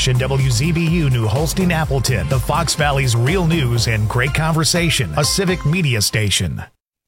station WZBU New Holstein Appleton, the Fox Valley's real news and great conversation, a civic media station.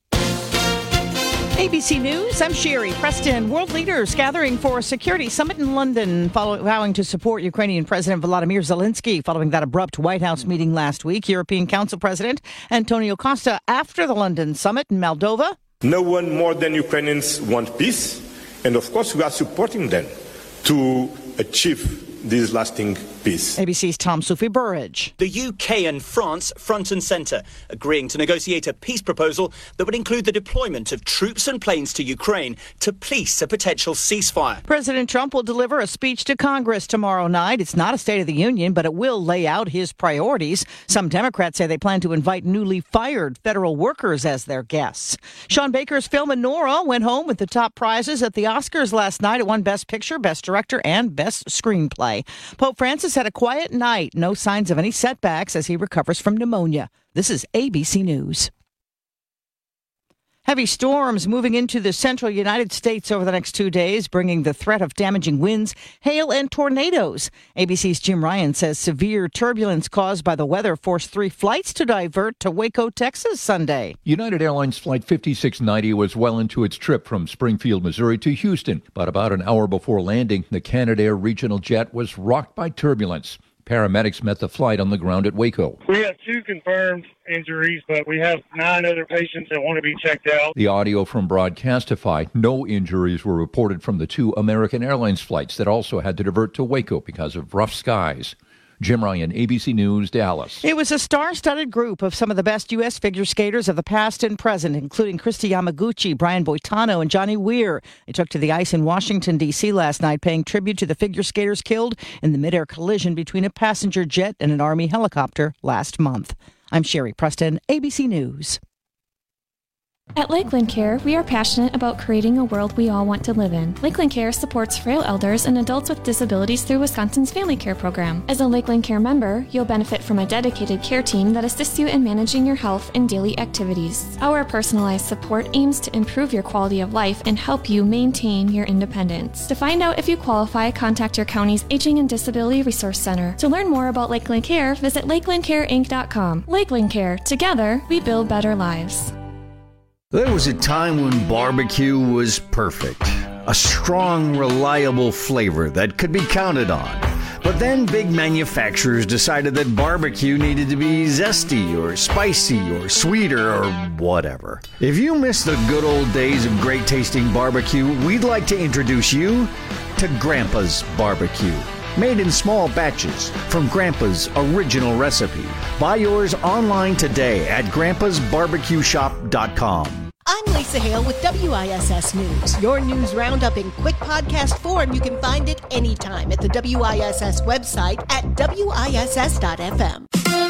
ABC News, I'm Sherry Preston. World leaders gathering for a security summit in London, vowing to support Ukrainian President Volodymyr Zelensky following that abrupt White House meeting last week. European Council President Antonio Costa after the London summit in Moldova. No one more than Ukrainians want peace, and of course we are supporting them to achieve this lasting peace. ABC's Tom Sufi Burridge. The UK and France front and centre, agreeing to negotiate a peace proposal that would include the deployment of troops and planes to Ukraine to police a potential ceasefire. President Trump will deliver a speech to Congress tomorrow night. It's not a State of the Union, but it will lay out his priorities. Some Democrats say they plan to invite newly fired federal workers as their guests. Sean Baker's film Anora went home with the top prizes at the Oscars last night. It won Best Picture, Best Director, and Best Screenplay. Pope Francis had a quiet night. No signs of any setbacks as he recovers from pneumonia. This is ABC News. Heavy storms moving into the central United States over the next 2 days, bringing the threat of damaging winds, hail, and tornadoes. ABC's Jim Ryan says severe turbulence caused by the weather forced 3 flights to divert to Waco, Texas, Sunday. United Airlines Flight 5690 was well into its trip from Springfield, Missouri to Houston. But about an hour before landing, the Canadair regional jet was rocked by turbulence. Paramedics met the flight on the ground at Waco. We have 2 confirmed injuries, but we have 9 other patients that want to be checked out. The audio from Broadcastify, no injuries were reported from the 2 American Airlines flights that also had to divert to Waco because of rough skies. Jim Ryan, ABC News, Dallas. It was a star-studded group of some of the best U.S. figure skaters of the past and present, including Kristi Yamaguchi, Brian Boitano, and Johnny Weir. They took to the ice in Washington, D.C. last night, paying tribute to the figure skaters killed in the midair collision between a passenger jet and an Army helicopter last month. I'm Sherry Preston, ABC News. At Lakeland Care, we are passionate about creating a world we all want to live in. Lakeland Care supports frail elders and adults with disabilities through Wisconsin's Family Care Program. As a Lakeland Care member, you'll benefit from a dedicated care team that assists you in managing your health and daily activities. Our personalized support aims to improve your quality of life and help you maintain your independence. To find out if you qualify, contact your county's Aging and Disability Resource Center. To learn more about Lakeland Care, visit lakelandcareinc.com. Lakeland Care. Together, we build better lives. There was a time when barbecue was perfect. A strong, reliable flavor that could be counted on. But then big manufacturers decided that barbecue needed to be zesty or spicy or sweeter or whatever. If you miss the good old days of great tasting barbecue, we'd like to introduce you to Grandpa's Barbecue. Made in small batches from Grandpa's original recipe. Buy yours online today at grandpasbarbecueshop.com. I'm Lisa Hale with WISS News. Your news roundup in quick podcast form. You can find it anytime at the WISS website at WISS.FM.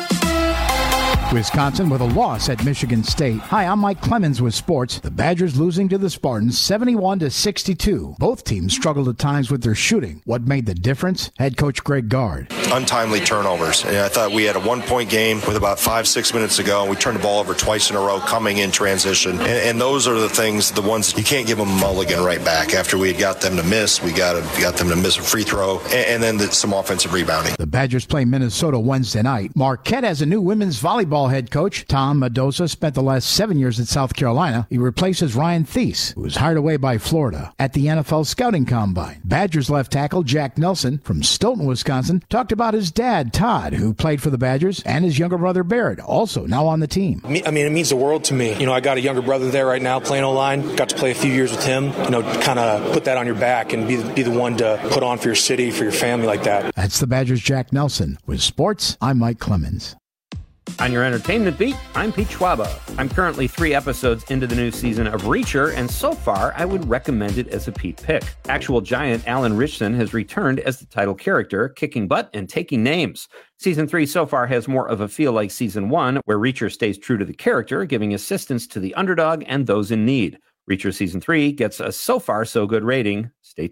Wisconsin with a loss at Michigan State. Hi, I'm Mike Clemens with sports. The Badgers losing to the Spartans 71-62. Both teams struggled at times with their shooting. What made the difference? Head coach Greg Gard. Untimely turnovers. And I thought we had a 1-point game with about 5-6 minutes to go, and we turned the ball over twice in a row coming in transition. And those are the things, the ones you can't give them a mulligan right back. After we had got them to miss, we got them to miss a free throw, and then some offensive rebounding. The Badgers play Minnesota Wednesday night. Marquette has a new women's volleyball head coach. Tom Mendoza spent the last 7 years at South Carolina. He replaces Ryan Thies, who was hired away by Florida at the NFL Scouting Combine. Badgers left tackle Jack Nelson from Stoughton, Wisconsin, talked about his dad, Todd, who played for the Badgers, and his younger brother, Barrett, also now on the team. I mean, it means the world to me. You know, I got a younger brother there right now playing O-line. Got to play a few years with him. You know, kind of put that on your back and be the one to put on for your city, for your family like that. That's the Badgers' Jack Nelson. With sports, I'm Mike Clemens. On your entertainment beat, I'm Pete Schwaba. I'm currently 3 episodes into the new season of Reacher, and so far, I would recommend it as a Pete pick. Actual giant Alan Ritchson has returned as the title character, kicking butt and taking names. Season 3 so far has more of a feel like Season 1, where Reacher stays true to the character, giving assistance to the underdog and those in need. Reacher Season 3 gets a so far so good rating. Stay tuned.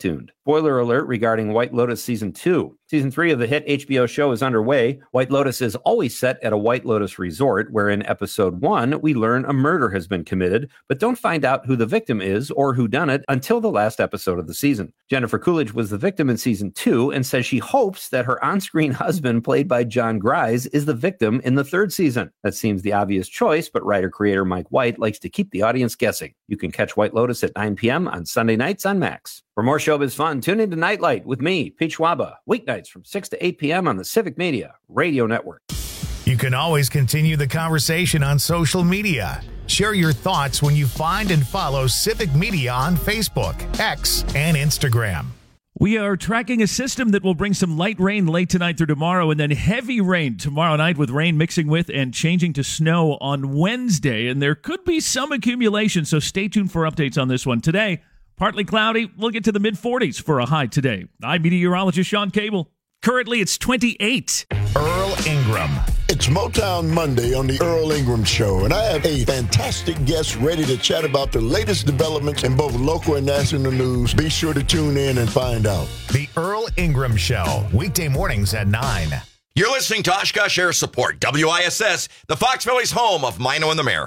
Spoiler alert regarding White Lotus Season 2. Season 3 of the hit HBO show is underway. White Lotus is always set at a White Lotus resort, where in Episode 1, we learn a murder has been committed, but don't find out who the victim is or who done it until the last episode of the season. Jennifer Coolidge was the victim in Season 2 and says she hopes that her on-screen husband, played by John Grise, is the victim in the third season. That seems the obvious choice, but writer-creator Mike White likes to keep the audience guessing. You can catch White Lotus at 9 p.m. on Sunday nights on Max. For more showbiz fun, tune into Nightlight with me, Pete Schwaba, weeknights from 6 to 8 p.m. on the Civic Media Radio Network. You can always continue the conversation on social media. Share your thoughts when you find and follow Civic Media on Facebook, X, and Instagram. We are tracking a system that will bring some light rain late tonight through tomorrow and then heavy rain tomorrow night, with rain mixing with and changing to snow on Wednesday. And there could be some accumulation, so stay tuned for updates on this one. Today, partly cloudy. We'll get to the mid-40s for a high today. I'm meteorologist Sean Cable. Currently, it's 28. Earl Ingram. It's Motown Monday on the Earl Ingram Show, and I have a fantastic guest ready to chat about the latest developments in both local and national news. Be sure to tune in and find out. The Earl Ingram Show, weekday mornings at 9. You're listening to Oshkosh Air Support, WISS, the Fox Valley's home of Mino and the Mayor.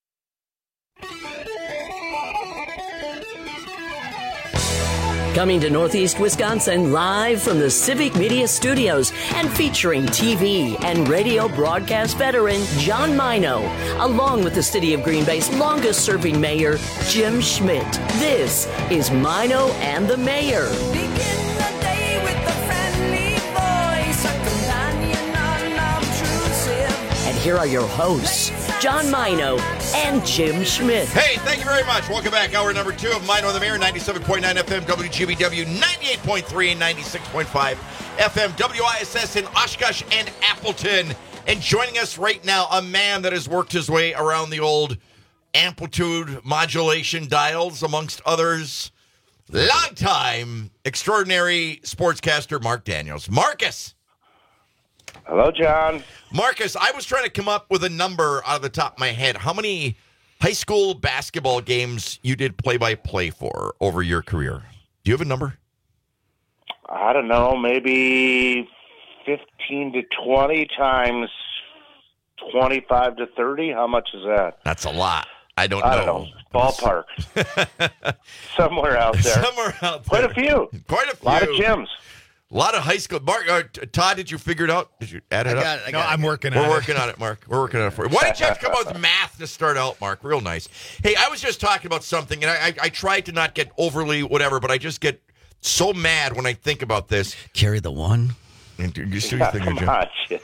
Coming to Northeast Wisconsin live from the Civic Media Studios and featuring TV and radio broadcast veteran John Mino, along with the City of Green Bay's longest-serving mayor, Jim Schmidt. This is Mino and the Mayor. Begin the day with a friendly voice, a companion unobtrusive. And here are your hosts, John Mino and Jim Schmidt. Hey, thank you very much. Welcome back. Hour number 2 of Mino and the Mayor, 97.9 FM, WGBW, 98.3 and 96.5 FM, WISS in Oshkosh and Appleton. And joining us right now, a man that has worked his way around the old amplitude modulation dials, amongst others, longtime extraordinary sportscaster Mark Daniels. Marcus. Hello, John. Marcus, I was trying to come up with a number out of the top of my head. How many high school basketball games you did play-by-play for over your career? Do you have a number? I don't know, maybe 15 to 20 times 25 to 30. How much is that? That's a lot. I don't know. Ballpark. Somewhere out there. Somewhere out there. Quite a few. Quite a few. A lot of gyms. A lot of high school. Mark, Todd, did you figure it out? Did you add it up? I'm working on it. We're working on it, Mark. We're working on it for you. Why didn't you have to come out with math to start out, Mark? Real nice. Hey, I was just talking about something, and I tried to not get overly whatever, but I just get so mad when I think about this. Carry the one. And just do your thing, Jim.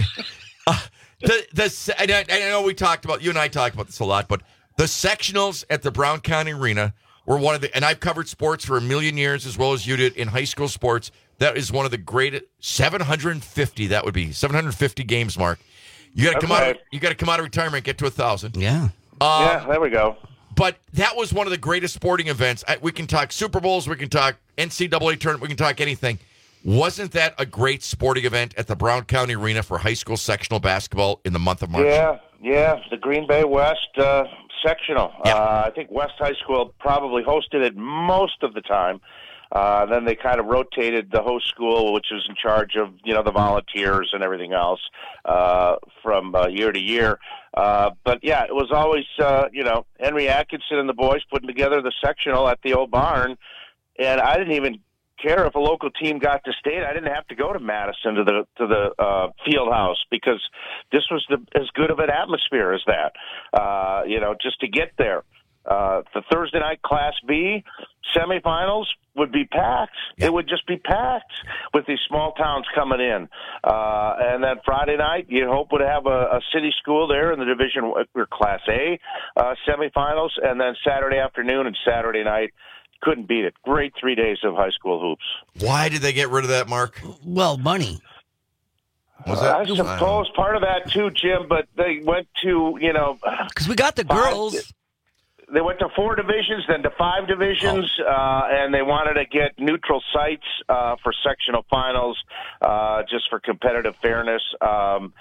I know you and I talked about this a lot, but the sectionals at the Brown County Arena were one of the, and I've covered sports for a million years as well as you did in high school sports. That is one of the greatest 750. That would be 750 games, Mark. You got to come out. You got to come out of retirement, get to 1,000. Yeah. Yeah, there we go. But that was one of the greatest sporting events. We can talk Super Bowls. We can talk NCAA tournament. We can talk anything. Wasn't that a great sporting event at the Brown County Arena for high school sectional basketball in the month of March? Yeah. The Green Bay West sectional. Yeah. I think West High School probably hosted it most of the time. Then they kind of rotated the host school, which was in charge of, the volunteers and everything else, from year to year. But yeah, it was always, Henry Atkinson and the boys putting together the sectional at the old barn. And I didn't even care if a local team got to state. I didn't have to go to Madison to the field house, because this was as good of an atmosphere as that, just to get there. The Thursday night Class B semifinals would be packed. Yeah. It would just be packed with these small towns coming in. And then Friday night, you hope would have a city school there in the Division or Class A semifinals. And then Saturday afternoon and Saturday night, couldn't beat it. Great 3 days of high school hoops. Why did they get rid of that, Mark? Well, money. Was that? I suppose part of that too, Jim, but they went to, because we got the girls. They went to 4 divisions, then to 5 divisions, and they wanted to get neutral sites for sectional finals, just for competitive fairness.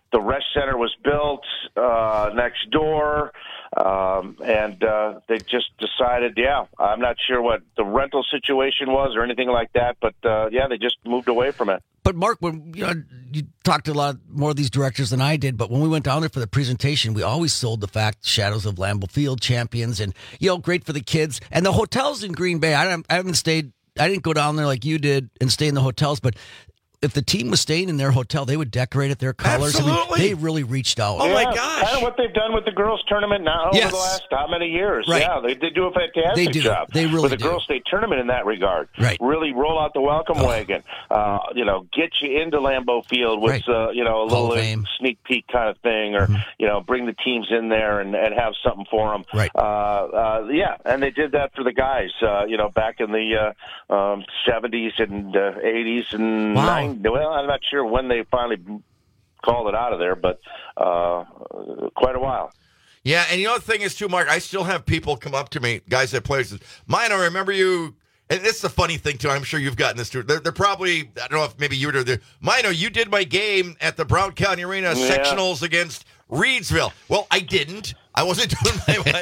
the rest center was built next door, and they just decided, I'm not sure what the rental situation was or anything like that, but they just moved away from it. But Mark, when you talked to a lot more of these directors than I did, but when we went down there for the presentation, we always sold the fact Shadows of Lambeau Field champions, and great for the kids. And the hotels in Green Bay, I haven't stayed. I didn't go down there like you did and stay in the hotels, but if the team was staying in their hotel, they would decorate it their colors. Absolutely. They really reached out. Oh, my gosh. Kind of what they've done with the girls' tournament now over the last how many years. Right. Yeah, they do a fantastic job. They really with the do. girls' state tournament in that regard. Right. Really roll out the welcome wagon. Get you into Lambeau Field with a little sneak peek kind of thing, or bring the teams in there and have something for them. Right. And they did that for the guys. Back in the 70s and 80s and 90s. Well, I'm not sure when they finally called it out of there, but quite a while. Yeah, and the thing is, too, Mark, I still have people come up to me, guys that play, says, Mino, remember you, and this is a funny thing, too, I'm sure you've gotten this, too. They're probably, I don't know if maybe you were there, Mino, you did my game at the Brown County Arena sectionals against Reedsville. Well, I didn't. I wasn't doing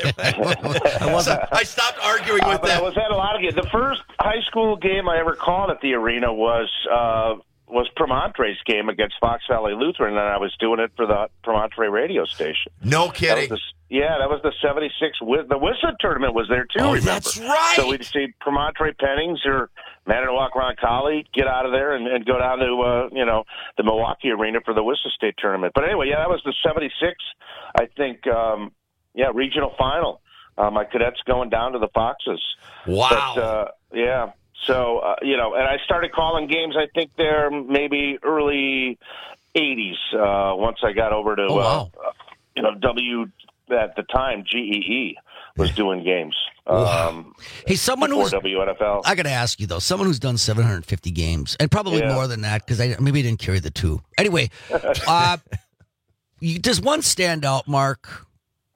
my so I stopped arguing with them. I was at a lot of games. The first high school game I ever called at the arena was Promontre's game against Fox Valley Lutheran, and I was doing it for the Promontre radio station. No kidding. That was the 76. The Whistler tournament was there, too, Oh, remember? that's right. So we'd see Promontre Pennings or Manitowoc Roncalli get out of there and go down to, the Milwaukee Arena for the Whistler State tournament. But anyway, that was the 76, I think, regional final. My cadets going down to the Foxes. Wow. But, So, and I started calling games, I think they're maybe early 80s, once I got over to, at the time, GEE was doing games. Hey, someone who's WNFL. I got to ask you, though, someone who's done 750 games, and probably more than that, because maybe I didn't carry the two. Anyway, does one stand out, Mark?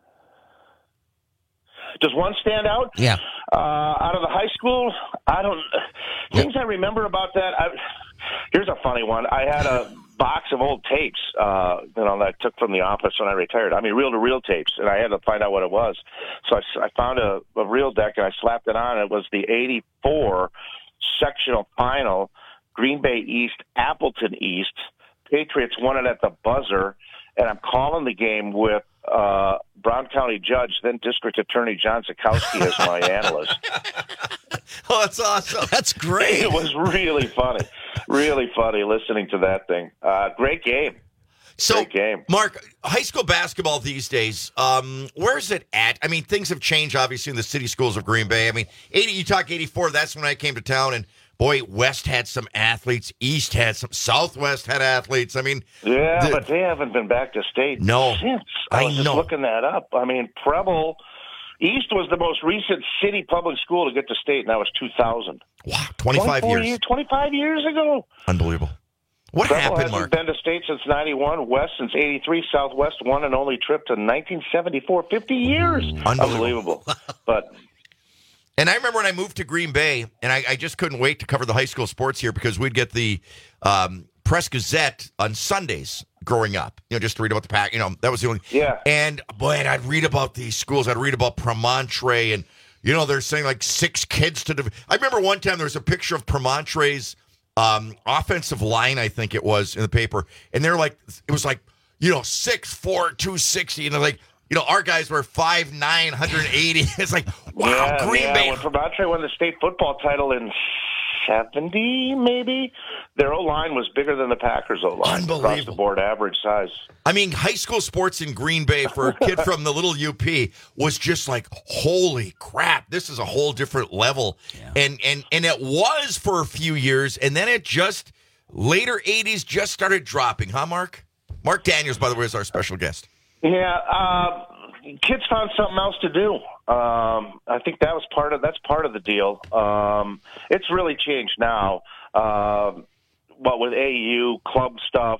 Does one stand out? Yeah. Out of the high school, I don't. Things I remember about that. Here's a funny one. I had a box of old tapes, that I took from the office when I retired. I mean, reel-to-reel tapes, and I had to find out what it was. So I found a reel deck and I slapped it on. It was the '84 sectional final, Green Bay East, Appleton East. Patriots won it at the buzzer, and I'm calling the game with Brown County Judge, then District Attorney John Zukowski as my analyst. Oh, that's awesome. That's great. It was really funny. Really funny listening to that thing. Great game. Great game. Mark, high school basketball these days, where's it at? I mean, things have changed, obviously, in the city schools of Green Bay. I mean, you talk 84, that's when I came to town, and boy, West had some athletes. East had some. Southwest had athletes. I mean, but they haven't been back to state since. I was just looking that up. I mean, Preble East was the most recent city public school to get to state, and that was 2000. Wow, 25 years. 25 years ago. Unbelievable. What Preble happened, hasn't Mark? Been to state since 91. West since 83. Southwest one and only trip to 1974. 50 years. Unbelievable. But. And I remember when I moved to Green Bay, and I just couldn't wait to cover the high school sports here because we'd get the Press Gazette on Sundays growing up, just to read about the pack. That was the only. Yeah. And, boy, and I'd read about these schools. I'd read about Promontre, and, they're saying like 6 kids to. I remember one time there was a picture of Promontre's offensive line, I think it was, in the paper. And they're like, it was like, 6'4", 260. And they're like, our guys were 5'9", 180. It's like, wow, Green Bay. When Promontre won the state football title in 70, maybe, their O-line was bigger than the Packers' O-line. Unbelievable. Across the board average size. I mean, high school sports in Green Bay for a kid from the little UP was just like, holy crap, this is a whole different level. Yeah. And it was for a few years, and then it just, later 80s, just started dropping. Huh, Mark? Mark Daniels, by the way, is our special guest. Yeah, kids found something else to do. I think that's part of the deal. It's really changed now. But with AU club stuff,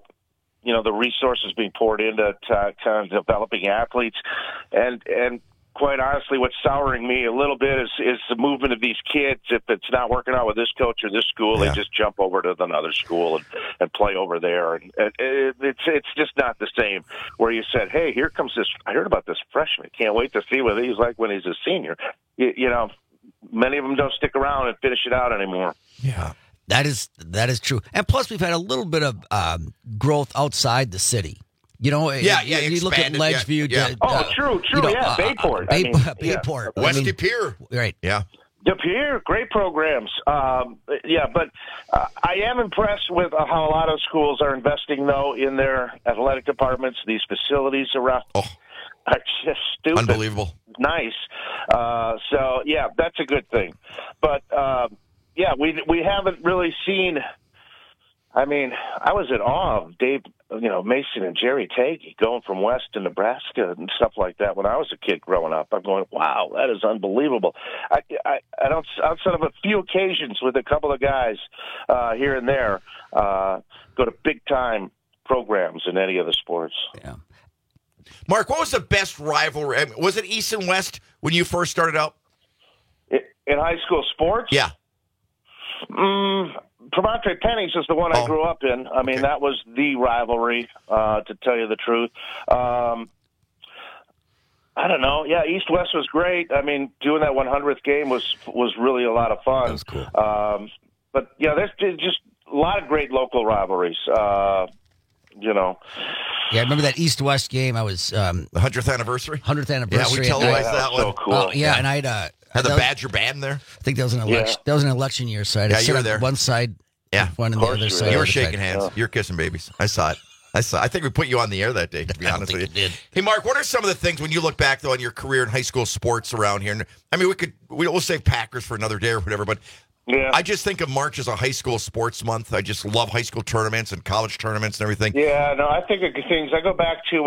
the resources being poured into kind of developing athletes, and quite honestly, what's souring me a little bit is the movement of these kids. If it's not working out with this coach or this school, they just jump over to another school and play over there. And it's just not the same. Where you said, "Hey, here comes this. I heard about this freshman. Can't wait to see what he's like when he's a senior." You know, many of them don't stick around and finish it out anymore. Yeah. That is true. And plus, we've had a little bit of growth outside the city. You know, you look at Ledgeview. True. Bayport. Bayport. West DePere. Right. Yeah. DePere, great programs. But I am impressed with how a lot of schools are investing, though, in their athletic departments. These facilities around are just stupid. Unbelievable. Nice. So, that's a good thing. But, we haven't really seen. I mean, I was in awe of Dave, Mason and Jerry Tagey going from West to Nebraska and stuff like that when I was a kid growing up. I'm going, wow, that is unbelievable. I don't, outside of a few occasions with a couple of guys here and there, go to big-time programs in any of the sports. Yeah. Mark, what was the best rivalry? Was it East and West when you first started out? In high school sports? Yeah. Tremontre Pennings is the one I grew up in. I mean, that was the rivalry, to tell you the truth. I don't know. Yeah, East-West was great. I mean, doing that 100th game was really a lot of fun. That was cool. But, there's just a lot of great local rivalries, Yeah, I remember that East-West game. I was... the 100th anniversary? 100th anniversary. Yeah, we televised that one. So cool. And I'd... had the Badger band there? I think that was an election. That was an election year, so I had to sit you were on there. One side, one on the other side. You were shaking hands. You were kissing babies. I saw it. I think we put you on the air that day, to be honest with you. Did. Hey, Mark, what are some of the things when you look back, though, on your career in high school sports around here? I mean, we'll save Packers for another day or whatever, but I just think of March as a high school sports month. I just love high school tournaments and college tournaments and everything. Yeah, no, I think of things. I go back to,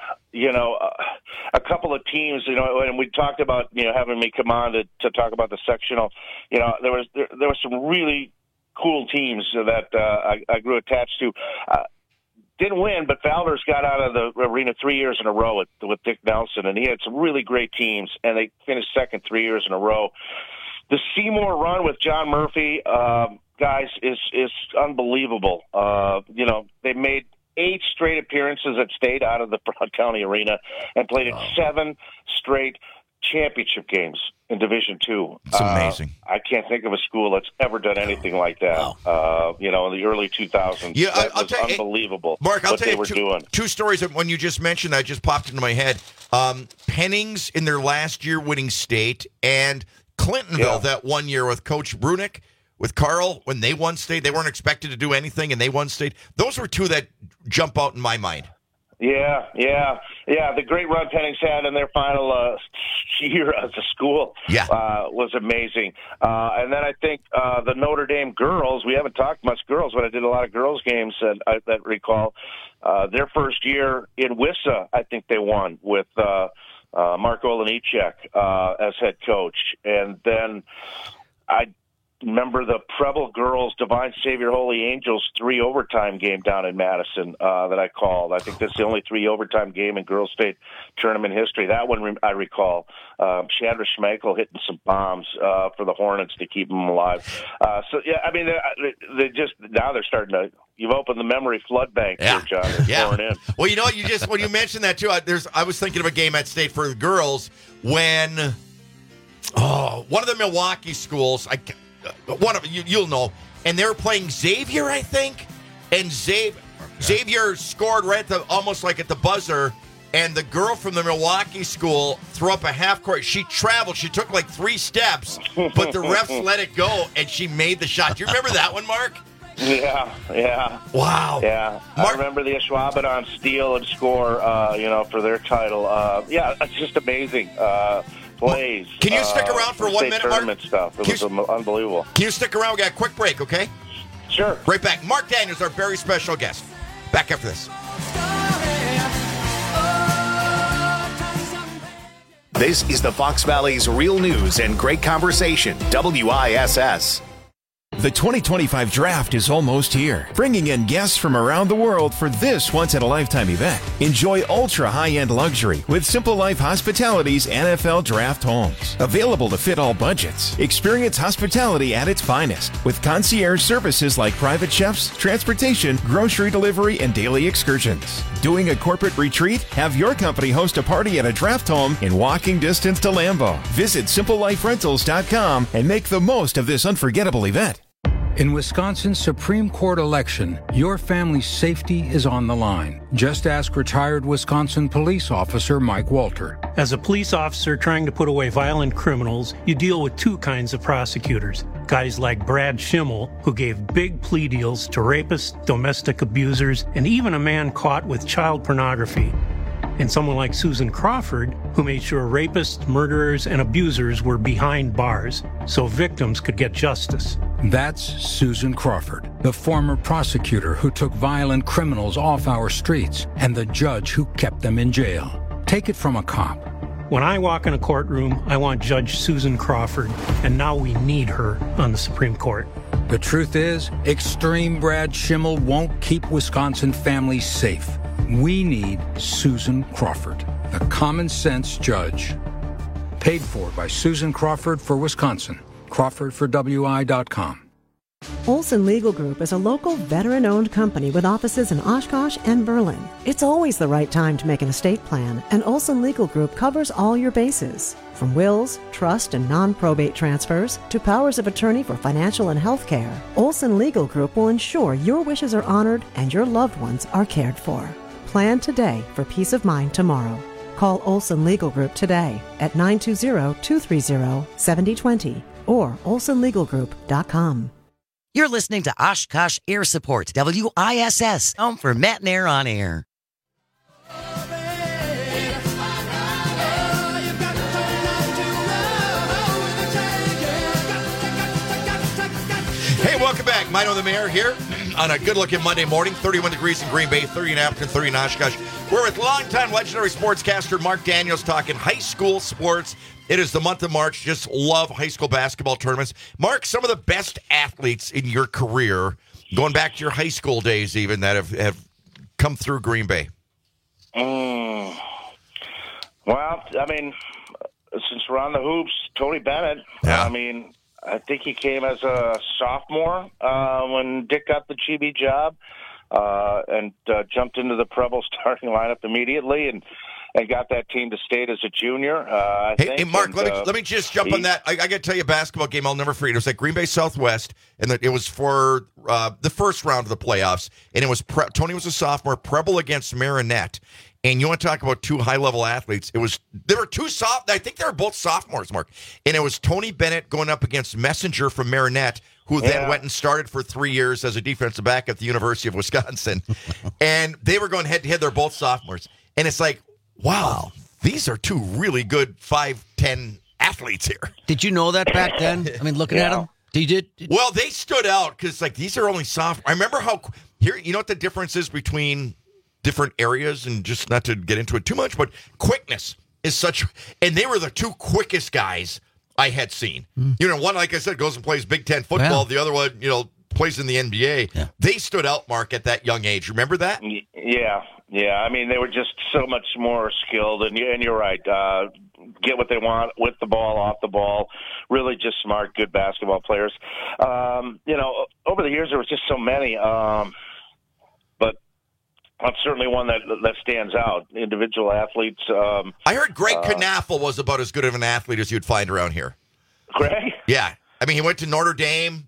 a couple of teams, and we talked about, having me come on to talk about the sectional. There was some really cool teams that I grew attached to. Didn't win, but Valders got out of the arena 3 years in a row with Dick Nelson, and he had some really great teams, and they finished second 3 years in a row. The Seymour run with John Murphy, guys, is unbelievable. They made 8 straight appearances at state out of the Brown County Arena and played in 7 straight championship games in Division II. It's amazing. I can't think of a school that's ever done anything like that. In the early 2000s. Yeah, I'll tell you, unbelievable. Mark, I'll tell you doing. Two stories that when you just mentioned that just popped into my head. Pennings in their last year winning state, and Clintonville that 1 year with Coach Brunick, with Carl, when they won state. They weren't expected to do anything, and they won state. Those were two that jump out in my mind. Yeah. The great run Pennings had in their final year as a school was amazing. And then I think the Notre Dame girls, we haven't talked much girls, but I did a lot of girls games that recall. Their first year in WISA, I think they won with Mark Olenichek as head coach. And then I remember the Preble girls, Divine Savior Holy Angels 3 overtime game down in Madison that I called. I think that's the only 3 overtime game in girls state tournament history. That one I recall. Chandra Schmeichel hitting some bombs for the Hornets to keep them alive. They just now they're starting to. You've opened the memory flood bank here, John. They're pouring in. Well, you know what? When you mentioned that too, I was thinking of a game at state for the girls when one of the Milwaukee schools. One of you'll know, and they were playing Xavier, I think, and Xavier scored right at almost like at the buzzer, and the girl from the Milwaukee school threw up a half court. She traveled, she took like 3 steps, but the refs let it go, and she made the shot. Do you remember that one, Mark? Yeah. Wow. Yeah, I remember the Ashwaubenon steal and score, for their title. It's just amazing. Plays. Can you stick around for 1 minute, Mark? Stuff. It was unbelievable. Can you stick around? We got a quick break, okay? Sure. Right back. Mark Daniels, our very special guest. Back after this. This is the Fox Valley's Real News and Great Conversation, WISS. The 2025 draft is almost here, bringing in guests from around the world for this once-in-a-lifetime event. Enjoy ultra-high-end luxury with Simple Life Hospitality's NFL Draft Homes. Available to fit all budgets. Experience hospitality at its finest with concierge services like private chefs, transportation, grocery delivery, and daily excursions. Doing a corporate retreat? Have your company host a party at a draft home in walking distance to Lambeau. Visit SimpleLifeRentals.com and make the most of this unforgettable event. In Wisconsin's Supreme Court election, your family's safety is on the line. Just ask retired Wisconsin police officer Mike Walter. As a police officer trying to put away violent criminals, you deal with two kinds of prosecutors. Guys like Brad Schimmel, who gave big plea deals to rapists, domestic abusers, and even a man caught with child pornography. And someone like Susan Crawford, who made sure rapists, murderers, and abusers were behind bars so victims could get justice. That's Susan Crawford, the former prosecutor who took violent criminals off our streets and the judge who kept them in jail. Take it from a cop. When I walk in a courtroom, I want Judge Susan Crawford, and now we need her on the Supreme Court. The truth is, extreme Brad Schimmel won't keep Wisconsin families safe. We need Susan Crawford, the common sense judge. Paid for by Susan Crawford for Wisconsin. Crawford for WI.com. Olson Legal Group is a local veteran-owned company with offices in Oshkosh and Berlin. It's always the right time to make an estate plan, and Olson Legal Group covers all your bases. From wills, trust, and non-probate transfers to powers of attorney for financial and health care, Olson Legal Group will ensure your wishes are honored and your loved ones are cared for. Plan today for peace of mind tomorrow. Call Olson Legal Group today at 920-230-7020 or olsonlegalgroup.com. You're listening to Oshkosh Air Support, WISS, home for Matt and Air on Air. Hey, welcome back. Mino the Mayor here on a good-looking Monday morning. 31 degrees in Green Bay, 30 in Appleton, 30 in Oshkosh. We're with longtime legendary sportscaster Mark Daniels talking high school sports. It is the month of March. Just love high school basketball tournaments. Mark, some of the best athletes in your career, going back to your high school days even, that have come through Green Bay. Well, I mean, since we're on the hoops, Tony Bennett. Yeah. I mean, I think he came as a sophomore when Dick got the Chibi job and jumped into the Preble starting lineup immediately and got that team to state as a junior. Hey, Mark, let me just jump on that. I got to tell you a basketball game I'll never forget. It was at Green Bay Southwest, and it was for the first round of the playoffs, and it was Tony was a sophomore, Preble against Marinette. And you want to talk about two high-level athletes. There were two I think they were both sophomores, Mark. And it was Tony Bennett going up against Messenger from Marinette, who then went and started for 3 years as a defensive back at the University of Wisconsin. And they were going head-to-head. They're both sophomores. And it's like, wow, these are two really good 5'10" athletes here. Did you know that back then? I mean, looking at them? Well, they stood out because, like, these are only sophomores. I remember here, you know what the difference is between different areas, and just not to get into it too much, but quickness is such, and they were the two quickest guys I had seen. You know, one, like I said, goes and plays Big Ten football. The other one, plays in the NBA. Yeah. They stood out, Mark, at that young age. Remember that? Yeah. I mean, they were just so much more skilled, and you're right. Get what they want with the ball, off the ball. Really just smart, good basketball players. Over the years, there was just so many. But that's certainly one that stands out. Individual athletes. I heard Greg Knaffel was about as good of an athlete as you'd find around here. Greg? Yeah. I mean, he went to Notre Dame,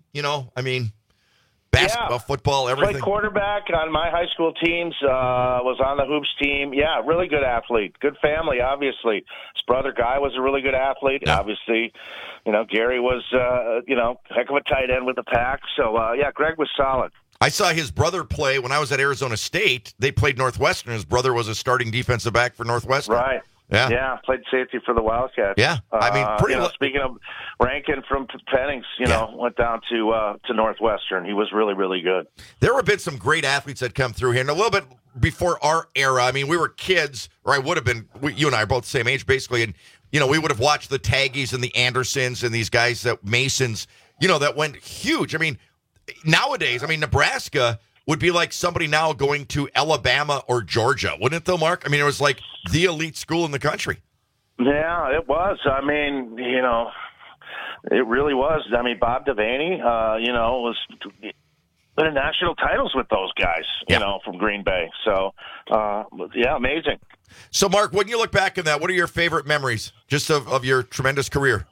basketball, football, everything. Played quarterback on my high school teams, was on the hoops team. Yeah, really good athlete. Good family, obviously. His brother Guy was a really good athlete. Yeah. Obviously, Gary was, heck of a tight end with the pack. So, Greg was solid. I saw his brother play when I was at Arizona State. They played Northwestern. His brother was a starting defensive back for Northwestern. Right. Yeah, played safety for the Wildcats. Yeah, I mean, speaking of Rankin from Pennings, went down to Northwestern. He was really, really good. There have been some great athletes that come through here, and a little bit before our era. I mean, we were kids, or I would have been. You and I are both the same age, basically, and we would have watched the Taggies and the Andersons and these guys Masons. That went huge. I mean, nowadays, I mean, Nebraska would be like somebody now going to Alabama or Georgia, wouldn't it, though, Mark? I mean, it was like the elite school in the country. Yeah, it was. I mean, it really was. I mean, Bob Devaney, was winning national titles with those guys, from Green Bay. So, amazing. So, Mark, when you look back on that, what are your favorite memories just of your tremendous career?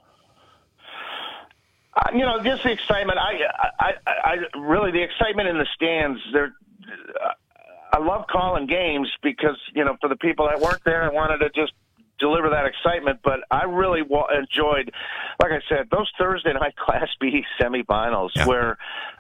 Just the excitement. I really, the excitement in the stands. I love calling games because, for the people that weren't there, I wanted to just deliver that excitement. But I really enjoyed, like I said, those Thursday night Class B semifinals where,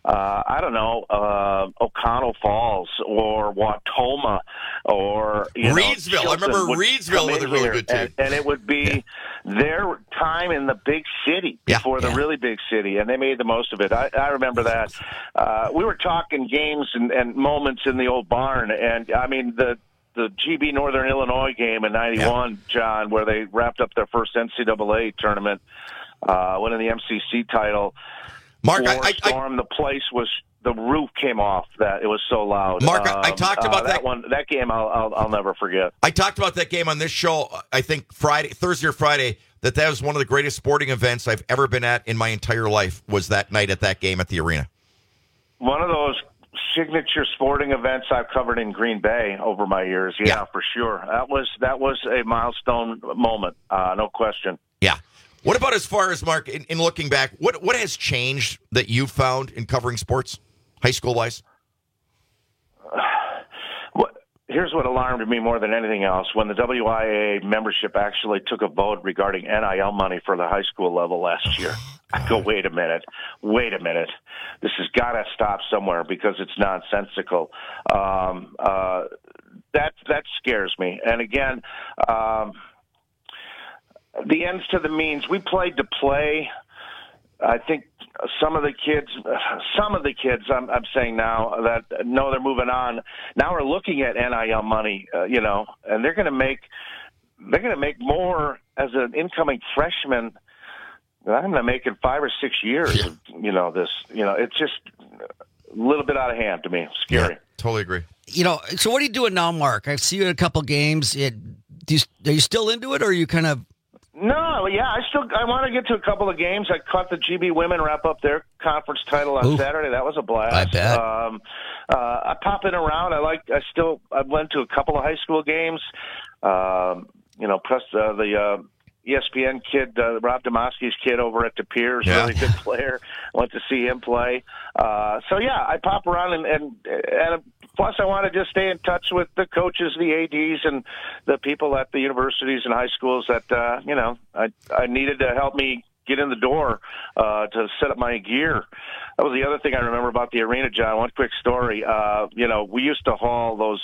O'Connell Falls or Wautoma or Reidsville. I remember Reidsville with a really good team, and it would be their time in the big city before the really big city, and they made the most of it. I remember that. We were talking games and moments in the old barn, and I mean the GB Northern Illinois game in '91, John, where they wrapped up their first NCAA tournament, winning the MCC title. Mark, the place was. The roof came off. That it was so loud. Mark, I talked about that one. That game, I'll never forget. I talked about that game on this show. I think Thursday or Friday. That was one of the greatest sporting events I've ever been at in my entire life. Was that night at that game at the arena? One of those signature sporting events I've covered in Green Bay over my years. Yeah, for sure. That was a milestone moment. No question. Yeah. What about as far as, Mark, in looking back, what has changed that you've found in covering sports, high school-wise? Here's what alarmed me more than anything else. When the WIAA membership actually took a vote regarding NIL money for the high school level last year, I go, wait a minute. This has got to stop somewhere because it's nonsensical. That scares me. And again, the ends to the means. We played to play. I think some of the kids, I'm saying now that no, they're moving on. Now we're looking at NIL money, and they're going to make more as an incoming freshman than I'm going to make in 5 or 6 years. Yeah. It's just a little bit out of hand to me. Scary. Yeah, totally agree. So what are you doing now, Mark? I see you in a couple games. Are you still into it, or are you kind of? No, yeah, I want to get to a couple of games. I caught the GB women wrap up their conference title on Saturday. That was a blast. I bet. I pop in around. I went to a couple of high school games. Plus the ESPN kid, Rob Demoski's kid over at De Peers, really good player. I went to see him play. I pop around and plus I want to just stay in touch with the coaches, the ADs, and the people at the universities and high schools that, I needed to help me get in the door to set up my gear. That was the other thing I remember about the arena, John. One quick story. We used to haul those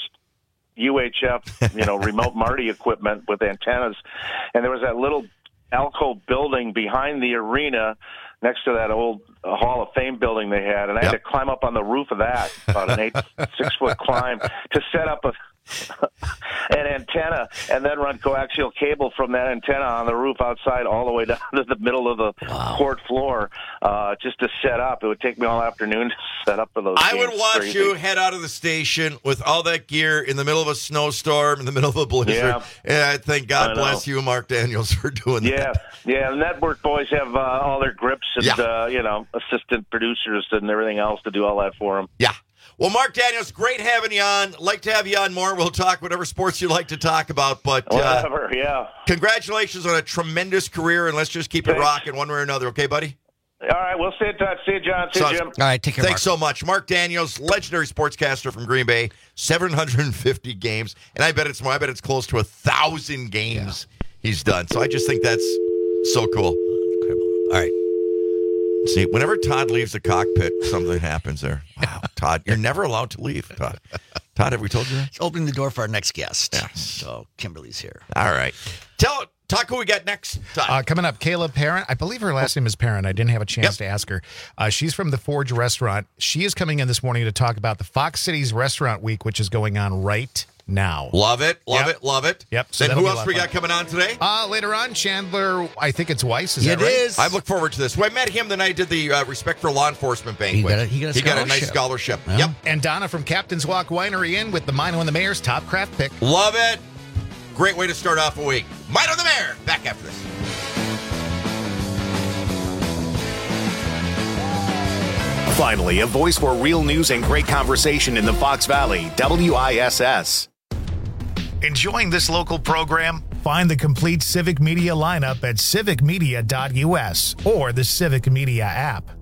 UHF, remote Marty equipment with antennas. And there was that little alcove building behind the arena next to that old Hall of Fame building they had. And I had to climb up on the roof of that, about an 6-foot climb, to set up an antenna and then run coaxial cable from that antenna on the roof outside all the way down to the middle of the court floor just to set up. It would take me all afternoon to set up for those games. I would watch you head out of the station with all that gear in the middle of a snowstorm, in the middle of a blizzard. Yeah. And I think God bless you, Mark Daniels, for doing that. Yeah, the network boys have all their grips and, assistant producers and everything else to do all that for them. Yeah. Well, Mark Daniels, great having you on. Like to have you on more. We'll talk whatever sports you like to talk about. But whatever, yeah. Congratulations on a tremendous career, and let's just keep it rocking one way or another. Okay, buddy? All right, we'll stay in touch. See you, John. See you, Jim. All right, take care, Thanks so much. Mark Daniels, legendary sportscaster from Green Bay, 750 games. And I bet it's more. I bet it's close to 1,000 games he's done. So I just think that's so cool. All right. See, whenever Todd leaves the cockpit, something happens there. Wow, Todd, you're never allowed to leave, Todd. Todd, have we told you that? It's opening the door for our next guest. Yeah. So Kimberly's here. All right. Talk who we got next. Coming up, Kayla Parent. I believe her last name is Parent. I didn't have a chance to ask her. She's from the Forge Restaurant. She is coming in this morning to talk about the Fox Cities Restaurant Week, which is going on right now. Love it. Yep. So then that'll who be a else lot we of got fun. coming on today? Later on, Chandler, I think it's Weiss. Is that right? It is. I look forward to this. Well, I met him the night I did the Respect for Law Enforcement banquet. He got a nice scholarship. Yeah. Yep. And Donna from Captain's Walk Winery in with the Mino and the Mayor's top craft pick. Love it. Great way to start off a week. Mino and the Mayor. Back after this. Finally, a voice for real news and great conversation in the Fox Valley, WISS. Enjoying this local program? Find the complete Civic Media lineup at civicmedia.us or the Civic Media app.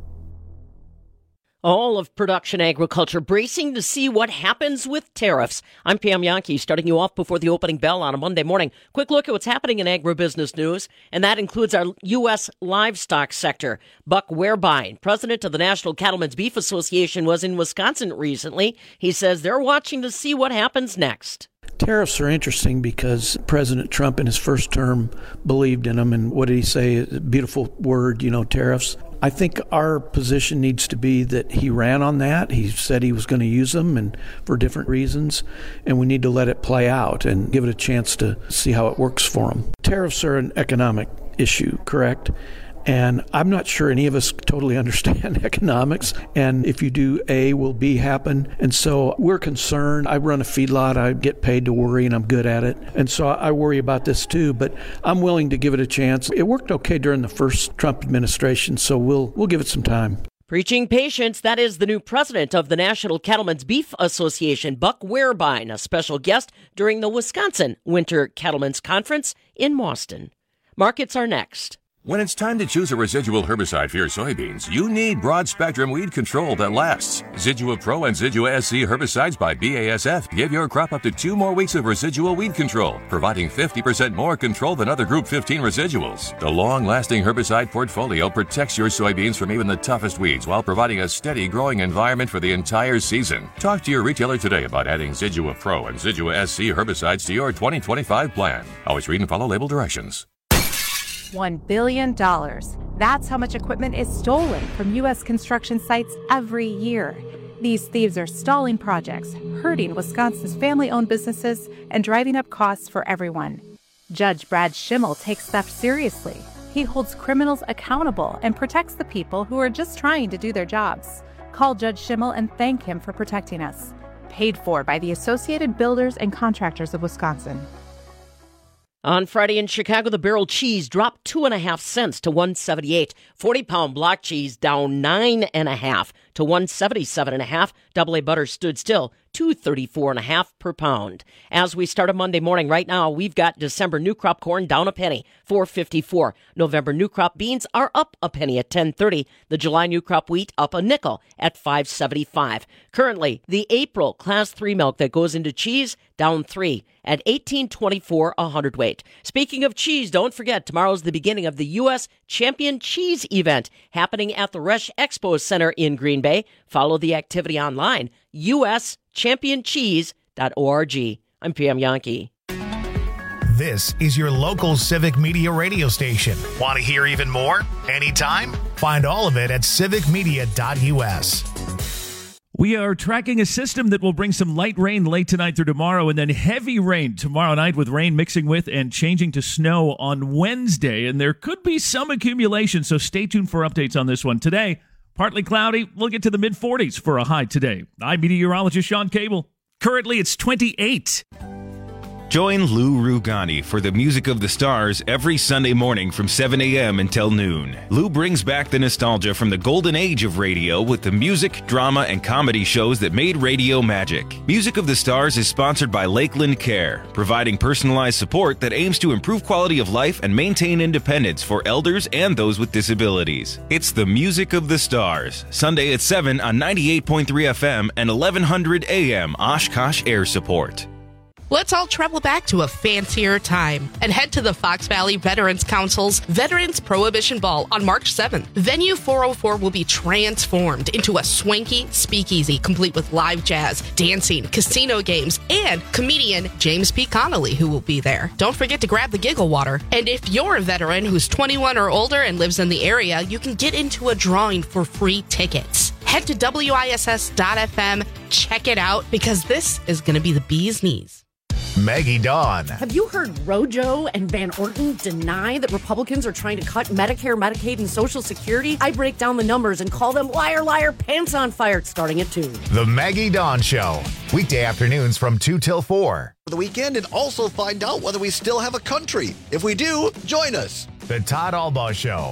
All of production agriculture bracing to see what happens with tariffs. I'm Pam Yankee, starting you off before the opening bell on a Monday morning. Quick look at what's happening in agribusiness news, and that includes our U.S. livestock sector. Buck Wehrbein, president of the National Cattlemen's Beef Association, was in Wisconsin recently. He says they're watching to see what happens next. Tariffs are interesting because President Trump in his first term believed in them. And what did he say? A beautiful word, tariffs. I think our position needs to be that he ran on that. He said he was going to use them and for different reasons. And we need to let it play out and give it a chance to see how it works for him. Tariffs are an economic issue, correct? And I'm not sure any of us totally understand economics. And if you do A, will B happen? And so we're concerned. I run a feedlot. I get paid to worry, and I'm good at it. And so I worry about this too, but I'm willing to give it a chance. It worked okay during the first Trump administration, so we'll give it some time. Preaching patience, that is the new president of the National Cattlemen's Beef Association, Buck Wehrbein, a special guest during the Wisconsin Winter Cattlemen's Conference in Boston. Markets are next. When it's time to choose a residual herbicide for your soybeans, you need broad-spectrum weed control that lasts. Zidua Pro and Zidua SC herbicides by BASF give your crop up to 2 more weeks of residual weed control, providing 50% more control than other Group 15 residuals. The long-lasting herbicide portfolio protects your soybeans from even the toughest weeds while providing a steady growing environment for the entire season. Talk to your retailer today about adding Zidua Pro and Zidua SC herbicides to your 2025 plan. Always read and follow label directions. $1 billion. That's how much equipment is stolen from U.S. construction sites every year. These thieves are stalling projects, hurting Wisconsin's family-owned businesses, and driving up costs for everyone. Judge Brad Schimmel takes theft seriously. He holds criminals accountable and protects the people who are just trying to do their jobs. Call Judge Schimmel and thank him for protecting us. Paid for by the Associated Builders and Contractors of Wisconsin. On Friday in Chicago, the barrel cheese dropped 2.5 cents to $1.78. 40-pound block cheese down 9.5 to $1.77.5. Double A butter stood still, $2.34.5 per pound. As we start a Monday morning, right now we've got December new crop corn down a penny, $4.54. November new crop beans are up a penny at $10.30. The July new crop wheat up a nickel at $5.75. Currently, the April Class 3 milk that goes into cheese down 3 at $18.24 a hundredweight. Speaking of cheese, don't forget tomorrow's the beginning of the U.S. Champion Cheese event happening at the Resch Expo Center in Green Bay. Follow the activity online, uschampioncheese.org. I'm Pam Yankee. This is your local Civic Media radio station. Want to hear even more? Anytime? Find all of it at civicmedia.us. We are tracking a system that will bring some light rain late tonight through tomorrow and then heavy rain tomorrow night with rain mixing with and changing to snow on Wednesday. And there could be some accumulation, so stay tuned for updates on this one. Today, partly cloudy. We'll get to the mid-40s for a high today. I'm meteorologist Sean Cable. Currently, it's 28. Join Lou Rugani for the Music of the Stars every Sunday morning from 7 a.m. until noon. Lou brings back the nostalgia from the golden age of radio with the music, drama, and comedy shows that made radio magic. Music of the Stars is sponsored by Lakeland Care, providing personalized support that aims to improve quality of life and maintain independence for elders and those with disabilities. It's the Music of the Stars, Sunday at 7 on 98.3 FM and 1100 AM Oshkosh Air Support. Let's all travel back to a fancier time and head to the Fox Valley Veterans Council's Veterans Prohibition Ball on March 7th. Venue 404 will be transformed into a swanky speakeasy complete with live jazz, dancing, casino games, and comedian James P. Connolly, who will be there. Don't forget to grab the giggle water. And if you're a veteran who's 21 or older and lives in the area, you can get into a drawing for free tickets. Head to WISS.FM, check it out, because this is going to be the bee's knees. Maggie Dawn. Have you heard Rojo and Van Orton deny that Republicans are trying to cut Medicare, Medicaid, and Social Security? I break down the numbers and call them liar, liar, pants on fire, starting at 2. The Maggie Dawn Show. Weekday afternoons from 2 till 4. For the weekend, and also find out whether we still have a country. If we do, join us. The Todd Albaugh Show.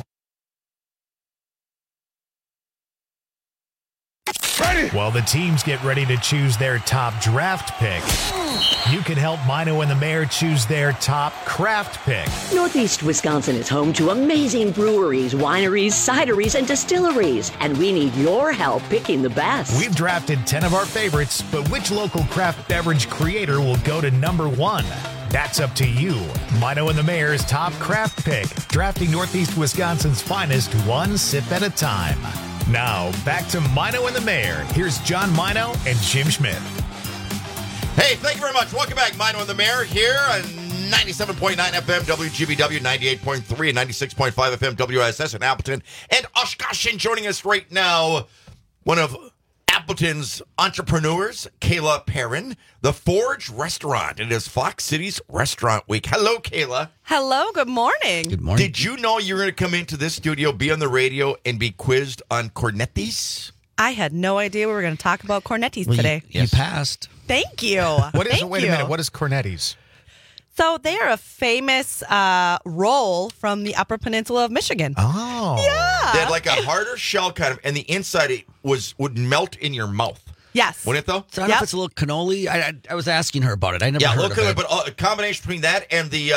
Ready. While the teams get ready to choose their top draft pick, you can help Mino and the Mayor choose their top craft pick. Northeast Wisconsin is home to amazing breweries, wineries, cideries, and distilleries, and we need your help picking the best. We've drafted 10 of our favorites, but which local craft beverage creator will go to number 1? That's up to you. Mino and the Mayor's top craft pick, drafting Northeast Wisconsin's finest one sip at a time. Now, back to Mino and the Mayor. Here's John Mino and Jim Schmidt. Hey, thank you very much. Welcome back, Mino and the Mayor here on 97.9 FM WGBW, 98.3 and 96.5 FM WSS in Appleton and Oshkosh. And joining us right now, one of Appleton's entrepreneurs, Kayla Perrin, the Forge Restaurant. It is Fox Cities Restaurant Week. Hello, Kayla. Hello, good morning. Good morning. Did you know you were going to come into this studio, be on the radio, and be quizzed on Cornettis? I had no idea we were going to talk about Cornettis today. You passed. Thank you. Wait a minute. What is Cornettis? So they are a famous roll from the Upper Peninsula of Michigan. Oh. Yeah. They had like a harder shell kind of, and the inside it would melt in your mouth. Yes. Wouldn't it, though? So I don't know if it's a little cannoli. I was asking her about it. I never heard of cannoli, it. but a combination between that and the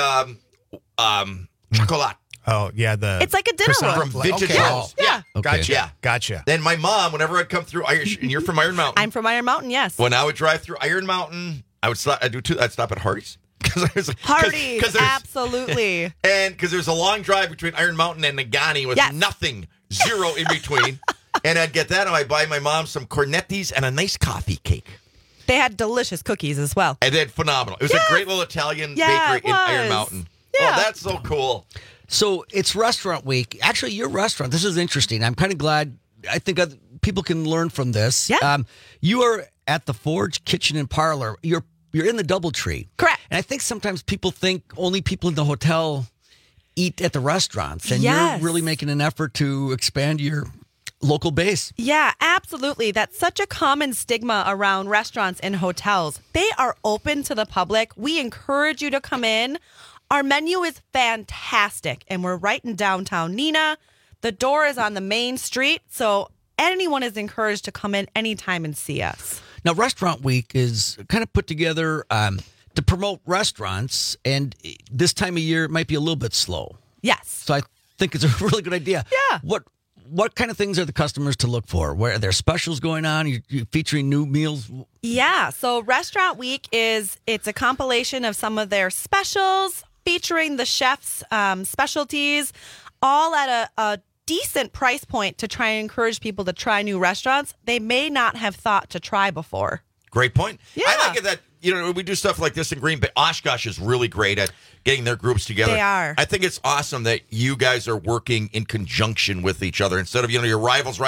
chocolat. Oh, yeah. It's like a dinner roll. From Vintage Okay. Rolls. Yeah. Okay. Gotcha. Yeah. Gotcha. Then my mom, whenever I'd come through, and you're from Iron Mountain. I'm from Iron Mountain, yes. When I would drive through Iron Mountain, I'd stop at Hardee's. Hardee's, absolutely. And because there's a long drive between Iron Mountain and Nagani with nothing, zero in between. And I'd get that, and I'd buy my mom some Cornettis and a nice coffee cake. They had delicious cookies as well. And then phenomenal. It was a great little Italian bakery in Iron Mountain. Yeah. Oh, that's so cool. So it's Restaurant Week. Actually, your restaurant, this is interesting. I'm kind of glad. I think people can learn from this. Yeah. You are at the Forge Kitchen and Parlor. You're in the DoubleTree. Correct. And I think sometimes people think only people in the hotel eat at the restaurants. And Yes. you're really making an effort to expand your local base. Yeah, absolutely. That's such a common stigma around restaurants and hotels. They are open to the public. We encourage you to come in. Our menu is fantastic, and we're right in downtown Neenah. The door is on the main street, so anyone is encouraged to come in anytime and see us. Now, Restaurant Week is kind of put together to promote restaurants, and this time of year it might be a little bit slow. Yes. So I think it's a really good idea. Yeah. What kind of things are the customers to look for? Where are there specials going on? You're featuring new meals? Yeah, so Restaurant Week it's a compilation of some of their specials featuring the chef's specialties, all at a decent price point to try and encourage people to try new restaurants they may not have thought to try before. Great point. Yeah. I like it that, we do stuff like this in Green Bay. Oshkosh is really great at getting their groups together. They are. I think it's awesome that you guys are working in conjunction with each other instead of, your rivals.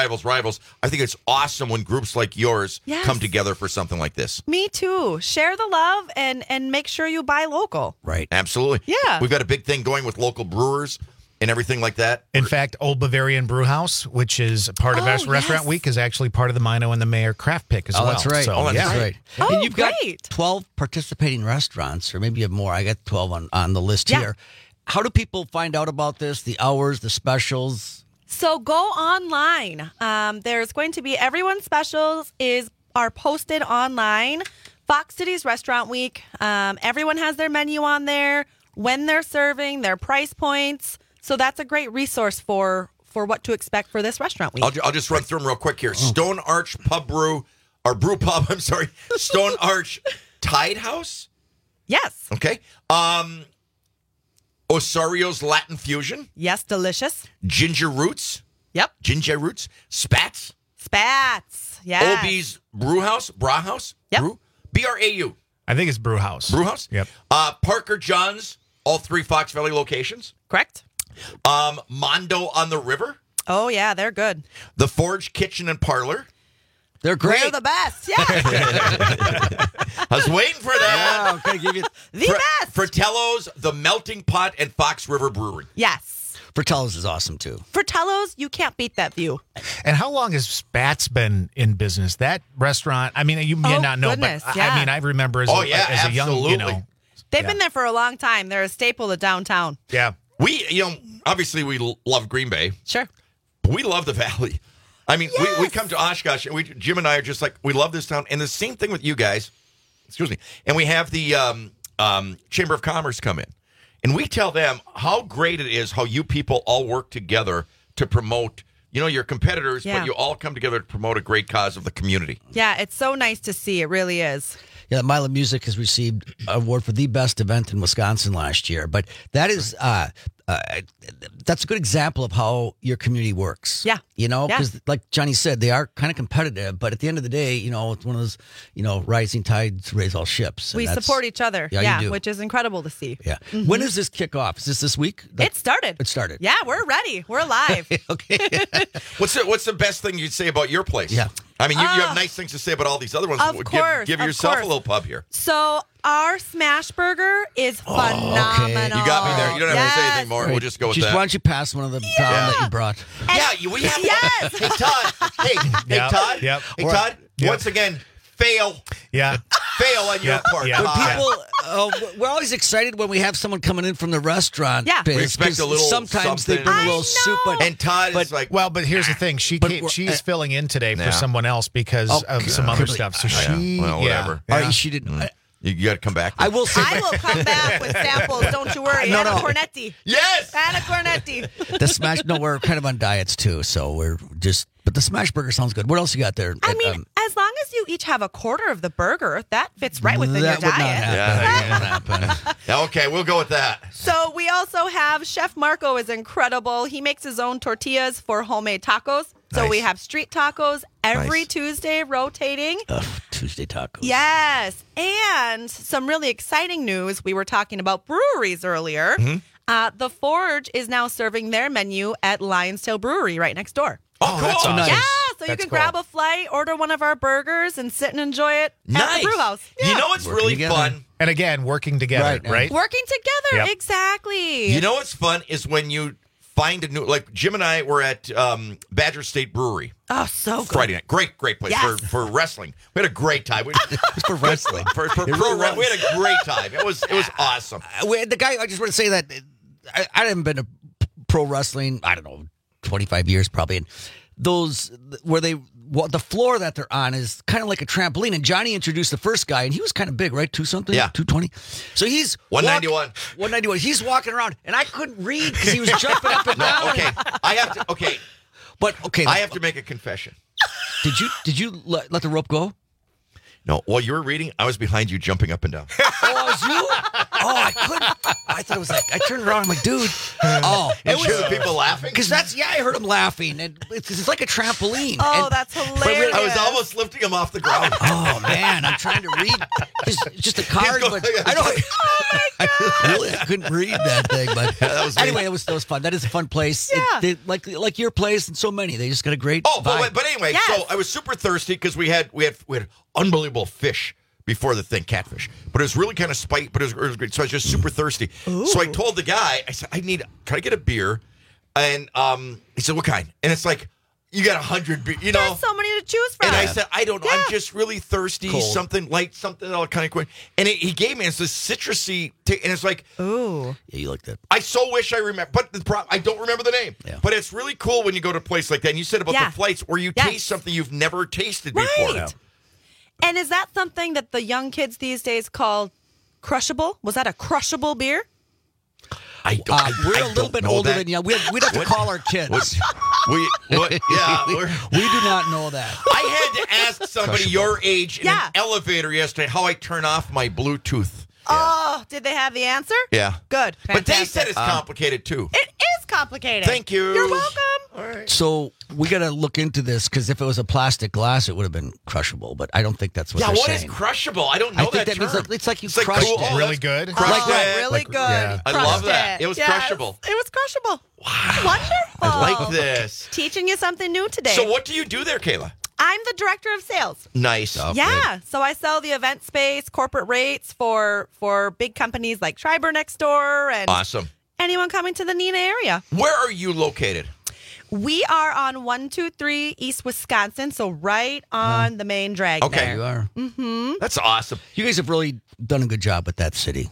I think it's awesome when groups like yours Yes. come together for something like this. Me too. Share the love and make sure you buy local. Right. Absolutely. Yeah. We've got a big thing going with local brewers and everything like that. In fact, Old Bavarian Brew House, which is part of Restaurant Week, is actually part of the Mino and the Mayor craft pick as well. That's right. So, That's right. Oh, and you've got great. 12 participating restaurants, or maybe you have more. I got 12 on the list Yeah. here. How do people find out about this, the hours, the specials? So go online. There's going to be everyone's specials are posted online. Fox Cities Restaurant Week. Everyone has their menu on there, when they're serving, their price points. So that's a great resource for what to expect for this restaurant week. I'll just run through them real quick here. Stone Arch Brew Pub. I'm sorry. Stone Arch Tide House. Yes. Okay. Osario's Latin Fusion. Yes, delicious. Ginger Roots. Yep. Ginger Roots. Spats. Yeah. Obie's Brauhaus. Yep. BRAU. I think it's Brew House. Brew House. Yep. Parker John's, all 3 Fox Valley locations. Correct. Mondo on the River. Oh, yeah, they're good. The Forge Kitchen and Parlor. They're great. They're the best. Yeah. I was waiting for that. I'm going to give you the best. Fratello's, the Melting Pot, and Fox River Brewery. Yes. Fratello's is awesome, too. Fratello's, you can't beat that view. And how long has Spats been in business? That restaurant, I mean, you may not know, goodness, but yeah. I mean, I remember as a young, you know. They've been there for a long time. They're a staple of downtown. Yeah. We, obviously we love Green Bay. Sure. But we love the Valley. I mean, we come to Oshkosh, and Jim and I are just like, we love this town. And the same thing with you guys. Excuse me. And we have the Chamber of Commerce come in. And we tell them how great it is how you people all work together to promote, your competitors, but you all come together to promote a great cause of the community. Yeah, it's so nice to see. It really is. Yeah, Mila Music has received an award for the best event in Wisconsin last year. But that is that's a good example of how your community works. Yeah. Because like Johnny said, they are kind of competitive. But at the end of the day, it's one of those, rising tides raise all ships. We support each other. Yeah, you do. Which is incredible to see. Yeah. Mm-hmm. When does this kick off? Is this week? It started. It started. Yeah, we're ready. We're live. Okay. What's the best thing you'd say about your place? Yeah. I mean, you have nice things to say about all these other ones. Of course. Give yourself a little pub here. So our smash burger is phenomenal. Okay. You got me there. You don't have to say anything more. We'll just go with that. Why don't you pass one of the down that you brought? We have. Yes. Hey, Todd. Hey, Todd. Yep. Hey, Todd. Yep. Once again, fail. Yeah. Fail on your part. Yeah. When people, we're always excited when we have someone coming in from the restaurant. Yeah. biz, We expect a little sometimes something. they bring a little soup. And Todd is like, well, but here's the thing. She's filling in today for someone else because of some other stuff. So whatever. She didn't. You got to come back. I will say. I will come back with samples. Don't you worry. Anna Cornetti. Yes. Anna Cornetti. The smash. No, we're kind of on diets too, so we're just. But the smash burger sounds good. What else you got there? I mean, as long as you each have a quarter of the burger, that fits right within your that would not diet. happen. That would not happen. Okay, we'll go with that. So we also have Chef Marco is incredible. He makes his own tortillas for homemade tacos. So we have street tacos every Tuesday rotating. Tuesday tacos. Yes. And some really exciting news. We were talking about breweries earlier. Mm-hmm. The Forge is now serving their menu at Lionstail Brewery right next door. Oh, cool. That's awesome. Nice. Yeah, so you That's can cool. grab a flight, order one of our burgers, and sit and enjoy it at the brew house. Yeah. You know what's Working really together. fun? And again, working together, right? Working together, Yep. exactly. You know what's fun is when you find a new, like Jim and I were at Badger State Brewery. Oh, so good. Friday night. Great place for wrestling. We had a great time. For wrestling. For pro wrestling. We had a great time. It was awesome. The guy. I just want to say that I haven't been to pro wrestling. I don't know, 25 years probably. And those where the floor that they're on is kind of like a trampoline. And Johnny introduced the first guy, and he was kind of big, right? 2-something? Yeah. 220. So he's 191. 191. He's walking around, and I couldn't read because he was jumping up and down. Okay, I have to. Okay, but okay, I have to make a confession. Did you let the rope go? No, while you were reading, I was behind you jumping up and down. Oh, it was you? Oh, I couldn't. I thought it was like, I turned around, I'm like, dude. Oh. It was the people laughing? Because I heard them laughing. And it's like a trampoline. Oh, and, that's hilarious. I was almost lifting him off the ground. Oh, man, I'm trying to read. It's just a card, but I don't. Oh, my God. I couldn't read that thing. But that was anyway, that was fun. That is a fun place. Yeah. Like your place and so many. They just got a great vibe. But anyway, Yes. so I was super thirsty because we had unbelievable fish before the thing, catfish. But it was really kind of spicy, but it was great. So I was just super thirsty. Ooh. So I told the guy, I said, can I get a beer? And he said, what kind? And it's like, you got 100 beers, you know. There's so many to choose from. And I said, I don't know. Yeah. I'm just really thirsty. Cold. Something light, something that'll kind of quick. And he gave me, it's this citrusy, and it's like, ooh. Yeah, you like that. I so wish I remember, but I don't remember the name. Yeah. But it's really cool when you go to a place like that. And you said about the flights where you taste something you've never tasted before. Right. And is that something that the young kids these days call crushable? Was that a crushable beer? We're a little bit older than you. We'd have to call our kids. We do not know that. I had to ask somebody your age in an elevator yesterday how I turn off my Bluetooth. Oh, did they have the answer? Yeah. Good. But they Fantastic. said it's complicated too. It is complicated. Thank you. You're welcome. All right. So we got to look into this because if it was a plastic glass, it would have been crushable. But I don't think that's what they're what saying. is crushable? I don't know I think that means term. it's like you It's like crushed cool. it. Oh, Really good. Crushed it. Really good. yeah. I Crushed love that. It was Yes. crushable. It was crushable. Wow. Wonderful. I like this. Teaching you something new today. So what do you do there, Kayla? I'm the director of sales. Nice. Yeah. So I sell the event space, corporate rates for big companies like Schreiber next door and Awesome. anyone coming to the Neenah area. Where are you located? We are on 123 East Wisconsin, so right on the main drag. Okay. there. You are. Mm-hmm. That's awesome. You guys have really done a good job with that city.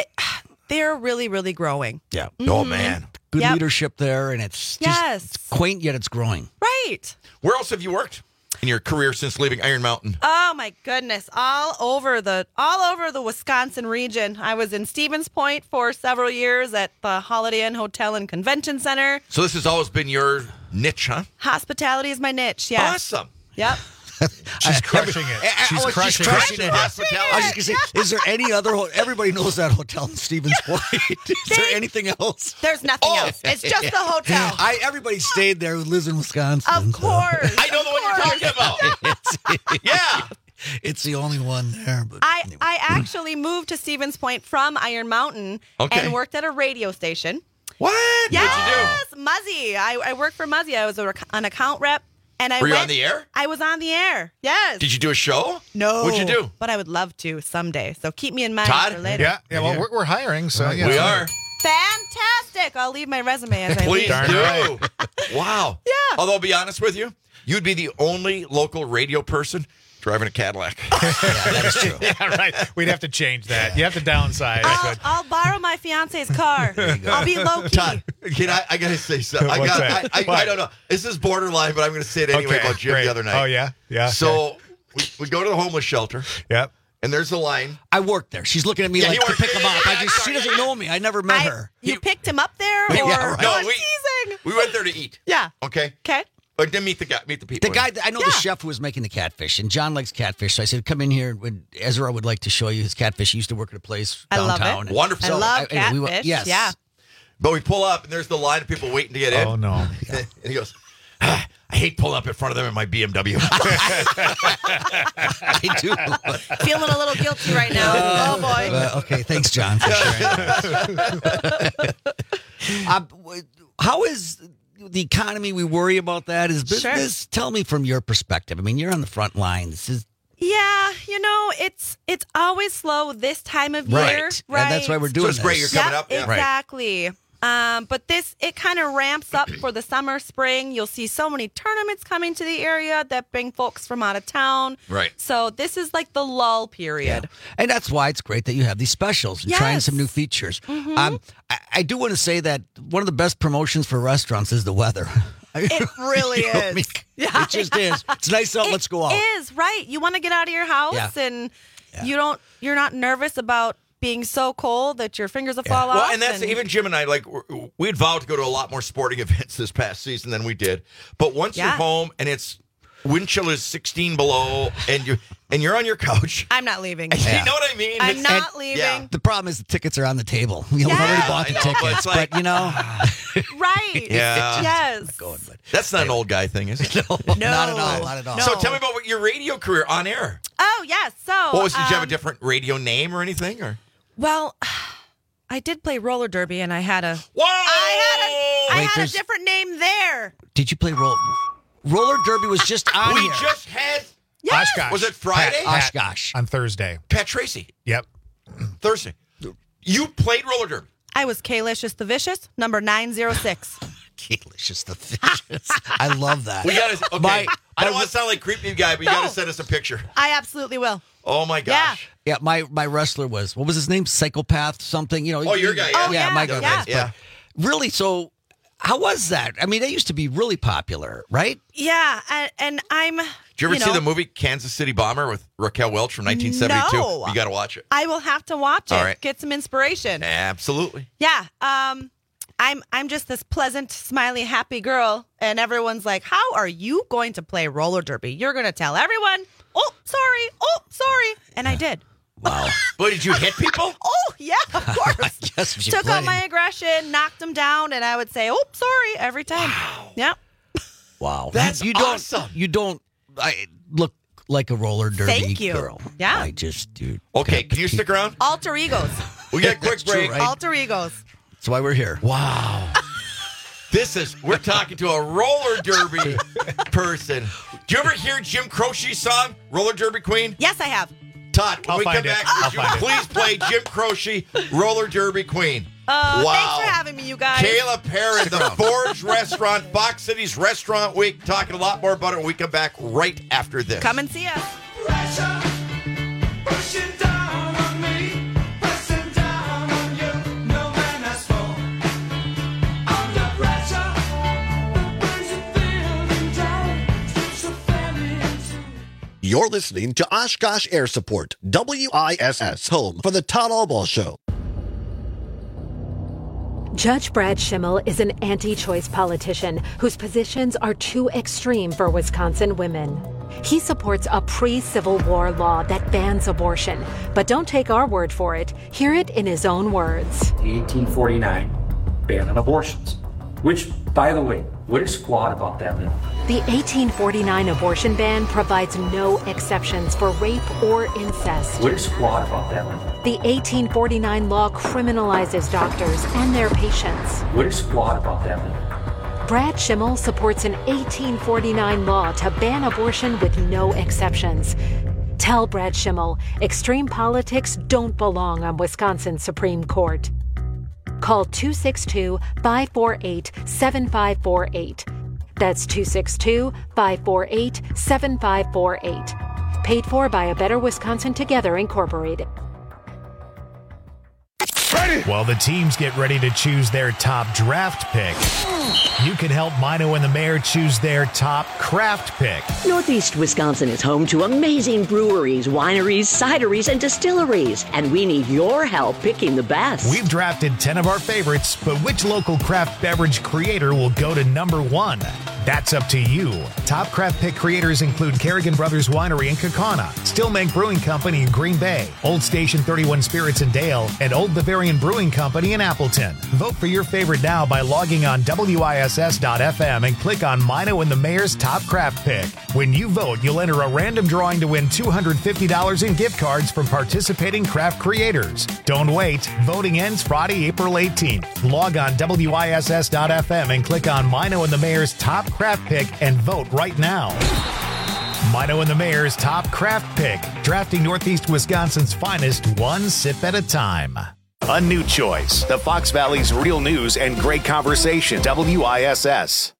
They're really, really growing. Yeah. Oh, man. Good Yep. leadership there, and it's just it's quaint, yet it's growing. Right. Where else have you worked in your career since leaving Iron Mountain? Oh my goodness! All over the Wisconsin region. I was in Stevens Point for several years at the Holiday Inn Hotel and Convention Center. So this has always been your niche, huh? Hospitality is my niche. Yes. Awesome. Yep. She's crushing it. She's crushing it. Hospitality. I was just going to say, is there any other everybody knows that hotel in Stevens Point. Is there anything else? There's nothing else. It's just the hotel. Everybody stayed there who lives in Wisconsin. Of course. I know the one you're talking about. Yeah. It's the only one there. But I actually moved to Stevens Point from Iron Mountain and worked at a radio station. What? Yes, What'd you do? Muzzy. I worked for Muzzy. I was an account rep. And Were you on the air? I was on the air. Yes. Did you do a show? No. What'd you do? But I would love to someday. So keep me in mind Todd? for later. Yeah. Well, we're hiring, so yeah. We are. Fantastic. I'll leave my resume as I Please leave. do. Right. Wow. Yeah. Although, I'll be honest with you, you'd be the only local radio driving a Cadillac. that is true. Yeah, right. We'd have to change that. You have to downsize. I'll borrow my fiance's car. I'll be low key. Todd, I got to say something. What's that? I don't know. This is borderline, but I'm going to say it anyway about Jim the other night. Oh, yeah? Yeah. So we go to the homeless shelter. Yep. And there's a line. I worked there. She's looking at me like to pick him up. She doesn't know me. I never met her. You picked him up there? Or? Yeah, right. No, teasing. we went there to eat. Yeah. Okay. Okay. But then meet the people. The guy, I know the chef who was making the catfish, and John likes catfish. So I said, come in here. Ezra would like to show you his catfish. He used to work at a place downtown. I love it. Wonderful. I love catfish. Yes. Yeah. But we pull up, and there's the line of people waiting to get in. Oh, no. And he goes, I hate pulling up in front of them in my BMW. I do. Feeling a little guilty right now. Oh, boy. Okay, thanks, John, for sharing. How is the economy? We worry about that. Is business? Sure. Tell me from your perspective. I mean, you're on the front lines. Yeah, it's always slow this time of year. Right. And that's why we're doing So it's great you're coming up. Yeah. Exactly. But it kind of ramps up for the summer, spring. You'll see so many tournaments coming to the area that bring folks from out of town. Right. So this is like the lull period. Yeah. And that's why it's great that you have these specials and trying some new features. Mm-hmm. I do want to say that one of the best promotions for restaurants is the weather. It really is. I mean, it just is. It's nice out. Let's go out. It is, right. You want to get out of your house and you're not nervous about being so cold that your fingers will fall off. Well, and that's even Jim and I, we'd vowed to go to a lot more sporting events this past season than we did. But once you're home and it's wind chill is 16 below and you're on your couch. I'm not leaving. You know what I mean? I'm not leaving. Yeah. The problem is the tickets are on the table. We've already bought the tickets, but Right. Yeah. Yes. That's not an old guy thing, is it? No. Not at all. So tell me about your radio career on air. Oh, yes. So, Did you have a different radio name or anything? Or well, I did play roller derby, and I had a a different name there. Did you play roller derby? Was just on we here. just had. Yes. Oshkosh. Was it Friday? Oshkosh on Thursday. Pat Tracy. Yep. Thursday. You played roller derby. I was Kalicious the Vicious, number 906. Kalicious the Vicious. I love that. We got to. Okay. I don't want to sound like a creepy guy, but you got to send us a picture. I absolutely will. Oh my gosh. Yeah, my wrestler was, what was his name? Psychopath something, Oh, your guy. Yeah, my guy. Yeah. But really, so how was that? I mean, they used to be really popular, right? Yeah, and I'm. Did you ever see the movie Kansas City Bomber with Raquel Welch from 1972? No. You got to watch it. I will have to watch it. All right. Get some inspiration. Absolutely. Yeah. I'm just this pleasant, smiley, happy girl, and everyone's like, "How are you going to play roller derby? You're going to tell everyone." Oh, sorry. And I did. Wow. But did you hit people? Oh, yeah, of course. Yes, Took out my aggression, knocked them down, and I would say, "Oh, sorry," every time. Wow. Yeah. Wow. That's awesome. You don't look like a roller derby Thank you. girl. Yeah. I just do. Okay, can you stick around? Alter egos. We got a quick break. True, right? Alter egos. That's why we're here. Wow. We're talking to a roller derby person. Do you ever hear Jim Croce's song, Roller Derby Queen? Yes, I have. Todd, when we come back, would you please play Jim Croce, Roller Derby Queen? Wow. Wow. Thanks for having me, you guys. Kayla Perrin, the Forge Restaurant, Fox Cities Restaurant Week. Talking a lot more about it when we come back right after this. Come and see us. You're listening to Oshkosh Air Support, WISS, home for the Todd Albaugh Show. Judge Brad Schimmel is an anti-choice politician whose positions are too extreme for Wisconsin women. He supports a pre-Civil War law that bans abortion, but don't take our word for it. Hear it in his own words. The 1849 ban on abortions, which, by the way, what is flawed about that law? The 1849 abortion ban provides no exceptions for rape or incest. What is flawed about that law? The 1849 law criminalizes doctors and their patients. What is flawed about that law? Brad Schimmel supports an 1849 law to ban abortion with no exceptions. Tell Brad Schimmel, extreme politics don't belong on Wisconsin's Supreme Court. Call 262-548-7548. That's 262-548-7548. Paid for by A Better Wisconsin Together, Incorporated. While the teams get ready to choose their top draft pick, you can help Mino and the Mayor choose their top craft pick. Northeast Wisconsin is home to amazing breweries, wineries, cideries, and distilleries, and we need your help picking the best. We've drafted 10 of our favorites, but which local craft beverage creator will go to number 1? That's up to you. Top craft pick creators include Kerrigan Brothers Winery in Kaukauna, Stillmank Brewing Company in Green Bay, Old Station 31 Spirits in Dale, and Old Bavarian Brewing Company in Appleton. Vote for your favorite now by logging on WISS.FM and click on Mino and the Mayor's Top Craft Pick. When you vote, you'll enter a random drawing to win $250 in gift cards from participating craft creators. Don't wait. Voting ends Friday, April 18th. Log on WISS.FM and click on Mino and the Mayor's Top Craft Pick and vote right now. Mino and the Mayor's Top Craft Pick, drafting Northeast Wisconsin's finest one sip at a time. A new choice, the Fox Valley's real news and great conversation, WISS.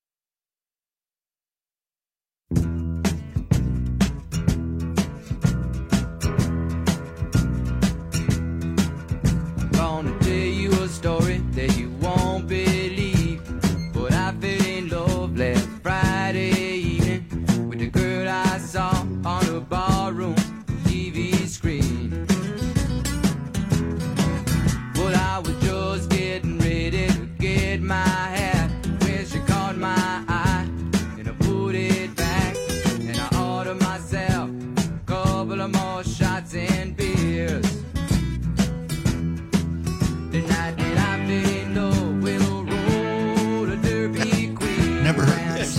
Gonna tell you a story that you won't believe, but I fell in love last Friday evening with the girl I saw on the barroom TV screen. But I was just getting ready to get my hat when she caught my eye, and I put it back, and I ordered myself a couple of more shots and beers. The night that I fell in love with a roller derby queen. Never heard this.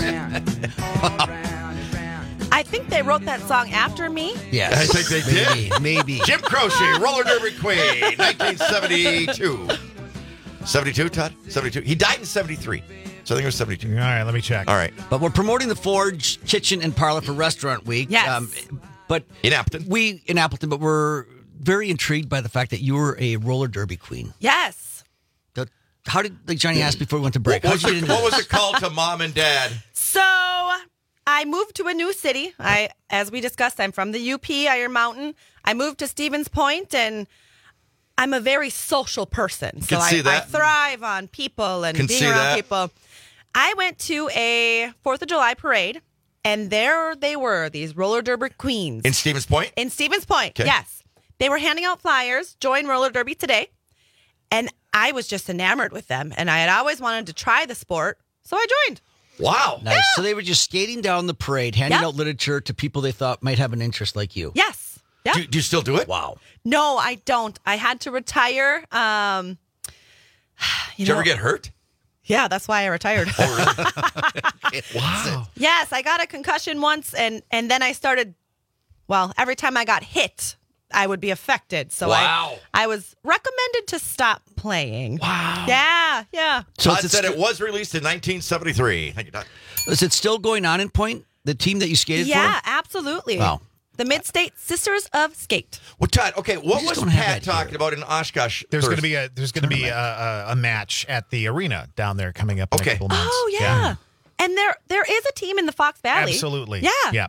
I think they wrote that song after me. Yes. I think they did. Maybe. Jim Croce, Roller Derby Queen, 1972. 72, Todd? 72. He died in 73. So I think it was 72. All right, let me check. All right. But we're promoting the Forge Kitchen and Parlor for Restaurant Week. Yes. But in Appleton. But we're very intrigued by the fact that you were a roller derby queen. Yes. How did, like Johnny asked before we went to break, What was the call to mom and dad? So I moved to a new city. As we discussed, I'm from the UP, Iron Mountain. I moved to Stevens Point, and I'm a very social person. So I thrive on people and being around people. I went to a 4th of July parade, and there they were, these roller derby queens. In Stevens Point? In Stevens Point, Okay. yes. They were handing out flyers, join roller derby today. And I was just enamored with them. And I had always wanted to try the sport, so I joined. Wow. Nice. Yeah. So they were just skating down the parade, handing out literature to people they thought might have an interest like you. Yes. Yep. Do you still do it? Wow. No, I don't. I had to retire. Did you ever get hurt? Yeah, that's why I retired. Wow. Yes, I got a concussion once, and then I started, every time I got hit, I would be affected. So Wow. I was recommended to stop playing. Wow. Yeah. Todd said it was released in 1973. Thank you, Todd. Is it still going on in Point? The team that you skated for? Yeah, absolutely. Wow. The Mid-State Sisters of Skate. Well, Todd, okay, what was don't have Pat that talking about in Oshkosh? There's going to Thursday? be a match at the arena down there coming up in a couple months. Oh, yeah. And there is a team in the Fox Valley. Absolutely. Yeah.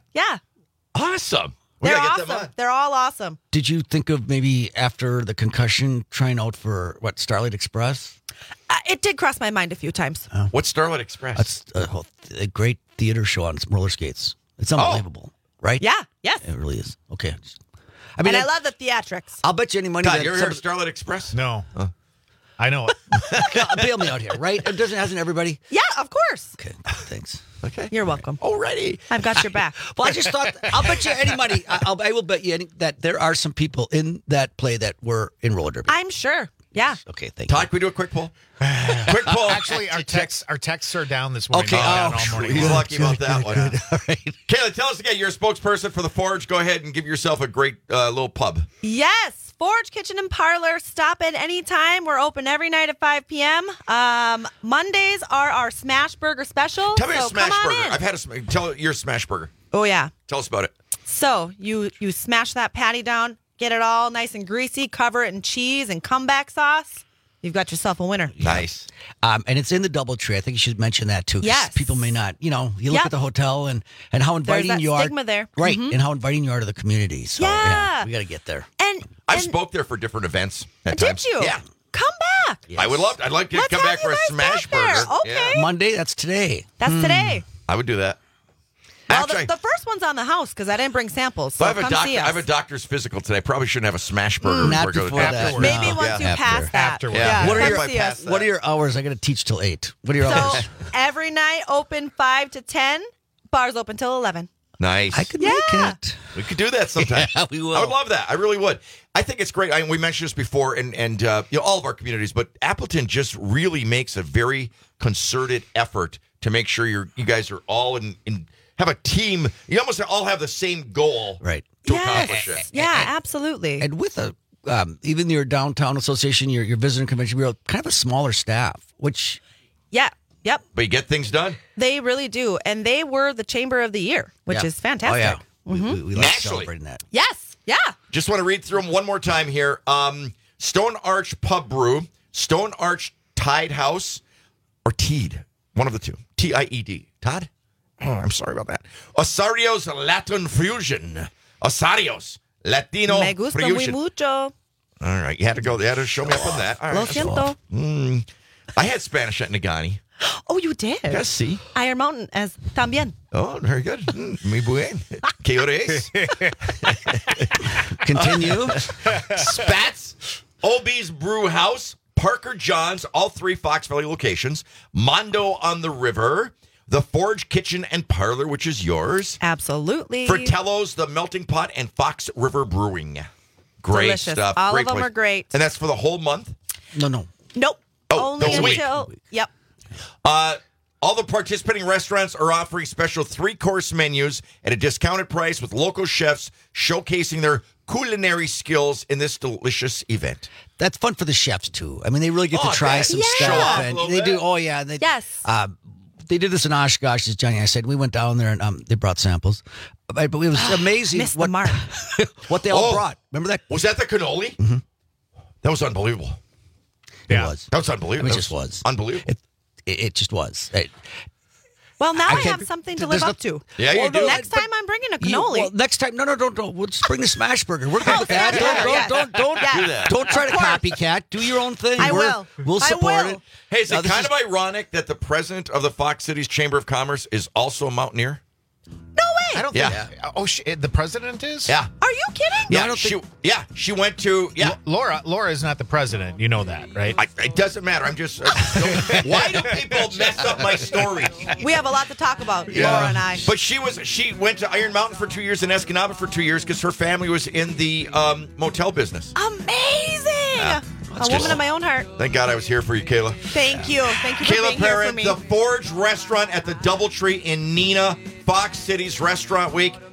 Awesome. We They're gotta get them awesome. on. They're all awesome. Did you think of maybe after the concussion trying out for, Starlight Express? It did cross my mind a few times. What's Starlight Express? That's a great theater show on roller skates. It's unbelievable, right? Yeah, yes. It really is. Okay. I love the theatrics. I'll bet you any money Todd, that you ever heard of Starlight Express? No. I know it. Bail me out here, right? Hasn't everybody? Yeah, of course. Okay, thanks. Okay. You're welcome. Alrighty. I've got your back. Well, I just thought, I'll bet you any money, I will bet you that there are some people in that play that were in roller derby. I'm sure. Yeah. Okay, thank you. Todd, can we do a quick poll? Quick poll. Actually, our texts are down this morning. Okay, All morning he's long. lucky about that one. All right. Kayla, tell us again, you're a spokesperson for the Forge. Go ahead and give yourself a great little pub. Yes. Forge Kitchen and Parlor. Stop at any time. We're open every night at 5 p.m. Mondays are our Smash Burger special. Tell me so a smash come on burger. in. I've had tell your smash burger. Oh, yeah. Tell us about it. So you smash that patty down, get it all nice and greasy, cover it in cheese and comeback sauce. You've got yourself a winner. Nice. And it's in the DoubleTree. I think you should mention that too. 'Cause Yes. people may not, you look Yep. at the hotel and how inviting that you are. stigma there. Right. Mhm. And how inviting you are to the community. So, Yeah. we got to get there. And I've spoke there for different events at did times. you? Yeah. Come back. I would love to. I'd like to Let's come have back you for a guys smash back there. burger. Okay. Yeah. Monday, that's today. That's today. I would do that. Well, Actually, the first one's on the house because I didn't bring samples. So I have come see I us. have a doctor's physical today. Probably shouldn't have a smash burger. Not before I go to before that. doctor's. Maybe No. once you Yeah. pass that. Afterward. Yeah. What are If your I pass that. What are your hours? I got to teach till 8. What are your So hours? every night open 5 to 10. Bars open till 11. Nice. I could make it. We could do that sometime. Yeah, we will. I would love that. I really would. I think it's great. We mentioned this before, and all of our communities, but Appleton just really makes a very concerted effort to make sure you guys are all in have a team. You almost all have the same goal, Right. to accomplish it. Yeah, absolutely. And with even your downtown association, your visitor convention bureau, kind of a smaller staff, which Yeah. Yep. But you get things done. They really do. And they were the Chamber of the Year, which Yeah. is fantastic. Oh, yeah. Mhm. We like Naturally. celebrating that. Yes. Yeah. Just want to read through them one more time here. Stone Arch Pub Brew, Stone Arch Tide House, or Teed. One of the two. Tied. Todd? Oh, I'm sorry about that. Osario's Latin Fusion. Osario's Latino Me gusta muy Fusion. mucho. All right. You had to go. You had to show me up on that. All right. Lo siento. I had Spanish at Nagani. Oh, you did? Yes, see. Iron Mountain as también. Oh, very good. Muy bien. ¿Qué hora es? Continue. Spats, OB's Brew House, Parker John's, all 3 Fox Valley locations, Mondo on the River, the Forge Kitchen and Parlor, which is yours, Absolutely. Fratello's, the Melting Pot, and Fox River Brewing. Great Delicious. stuff. All great of them place. are great. And that's for the whole month? No. Nope. Oh, Only the week. until. Yep. All the participating restaurants are offering special 3-course menus at a discounted price with local chefs showcasing their culinary skills in this delicious event. That's fun for the chefs, too. I mean, they really get Oh, to try yeah. some Yeah. stuff. Show off a And little they bit. do. Oh, yeah. They, Yes. They did this in Oshkosh, as Johnny I said. We went down there and they brought samples. But it was amazing Missed the mark. what they all brought. Remember that? Was that the cannoli? Mm-hmm. That was unbelievable. It was. That was unbelievable. I mean, That it just was. Unbelievable. It just was. Well, now I I, can't- have something to there's live no- up to. Yeah, you do. Next time I'm bringing a You- cannoli. well, next time, no, don't. We'll just bring the smash burger. We're good with that. yeah. Don't Yeah. Do that. Don't try to Of course. copycat. Do your own thing. I will. We'll I support will. it. Hey, is Now, it this kind of ironic that the president of the Fox Cities Chamber of Commerce is also a mountaineer? No way. I don't Yeah. think. Oh, the president is? Yeah. Are you kidding? Yeah, I don't she went to, Laura is not the president. You know that, right? It doesn't matter. I'm just, why do people mess up my stories? We have a lot to talk about, Laura and I. But she went to Iron Mountain for 2 years and Escanaba for 2 years because her family was in the motel business. Amazing. That's A woman just- of my own heart. Thank God I was here for you, Kayla. Thank you. Thank you for Kayla being here for Parent, me. the Forge Restaurant at the Doubletree in Neenah, Fox Cities Restaurant Week. And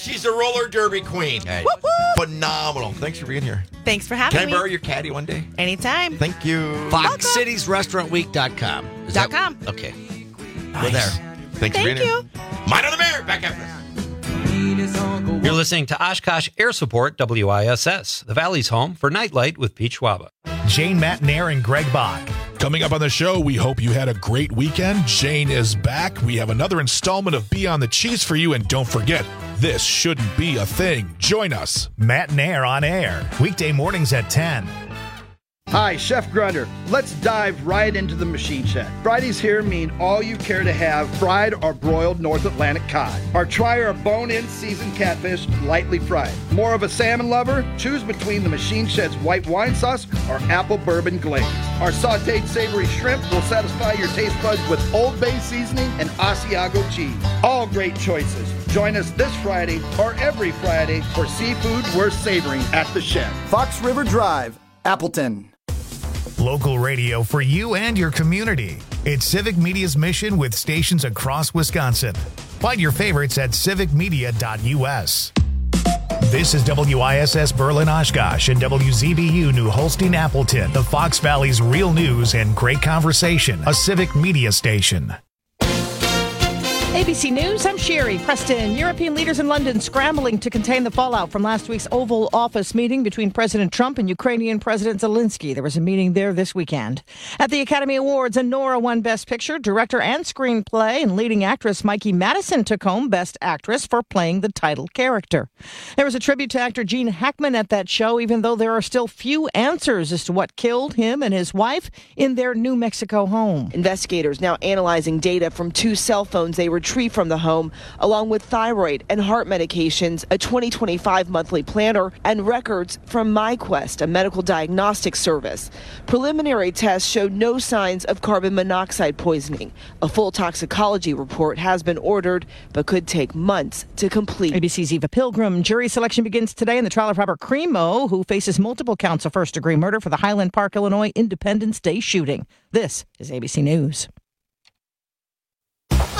she's a roller derby queen. Phenomenal. Thanks for being here. Thanks for having me. Can I borrow your caddy one day? Anytime. Thank you. FoxCitiesRestaurantWeek.com. .com. Okay. Nice. We're there. Thanks for being here. Mine on the Mayor. Back after this. You're listening to Oshkosh Air Support, WISS, the Valley's home for Nightlight with Pete Schwaba. Jane Matnair and Greg Bach. Coming up on the show, we hope you had a great weekend. Jane is back. We have another installment of Beyond the Cheese for you. And don't forget, this shouldn't be a thing. Join us. Matnair on air. Weekday mornings at 10. Hi, Chef Grunder. Let's dive right into the machine shed. Fridays here mean all you care to have fried or broiled North Atlantic cod. Or try our bone-in seasoned catfish lightly fried. More of a salmon lover? Choose between the machine shed's white wine sauce or apple bourbon glaze. Our sauteed savory shrimp will satisfy your taste buds with Old Bay seasoning and Asiago cheese. All great choices. Join us this Friday or every Friday for seafood worth savoring at the shed. Fox River Drive, Appleton. Local radio for you and your community. It's Civic Media's mission with stations across Wisconsin. Find your favorites at civicmedia.us. This is WISS Berlin Oshkosh and WZBU New Holstein Appleton, the Fox Valley's real news and great conversation, a Civic Media station. ABC News, I'm Sherry Preston. European leaders in London scrambling to contain the fallout from last week's Oval Office meeting between President Trump and Ukrainian President Zelensky. There was a meeting there this weekend. At the Academy Awards, Nora won Best Picture, Director and Screenplay, and leading actress Mikey Madison took home Best Actress for playing the title character. There was a tribute to actor Gene Hackman at that show, even though there are still few answers as to what killed him and his wife in their New Mexico home. Investigators now analyzing data from 2 cell phones they retrieved from the home, along with thyroid and heart medications, a 2025 monthly planner, and records from MyQuest, a medical diagnostic service. Preliminary tests showed no signs of carbon monoxide poisoning. A full toxicology report has been ordered, but could take months to complete. ABC's Eva Pilgrim. Jury selection begins today in the trial of Robert Crimo, who faces multiple counts of first-degree murder for the Highland Park, Illinois Independence Day shooting. This is ABC News.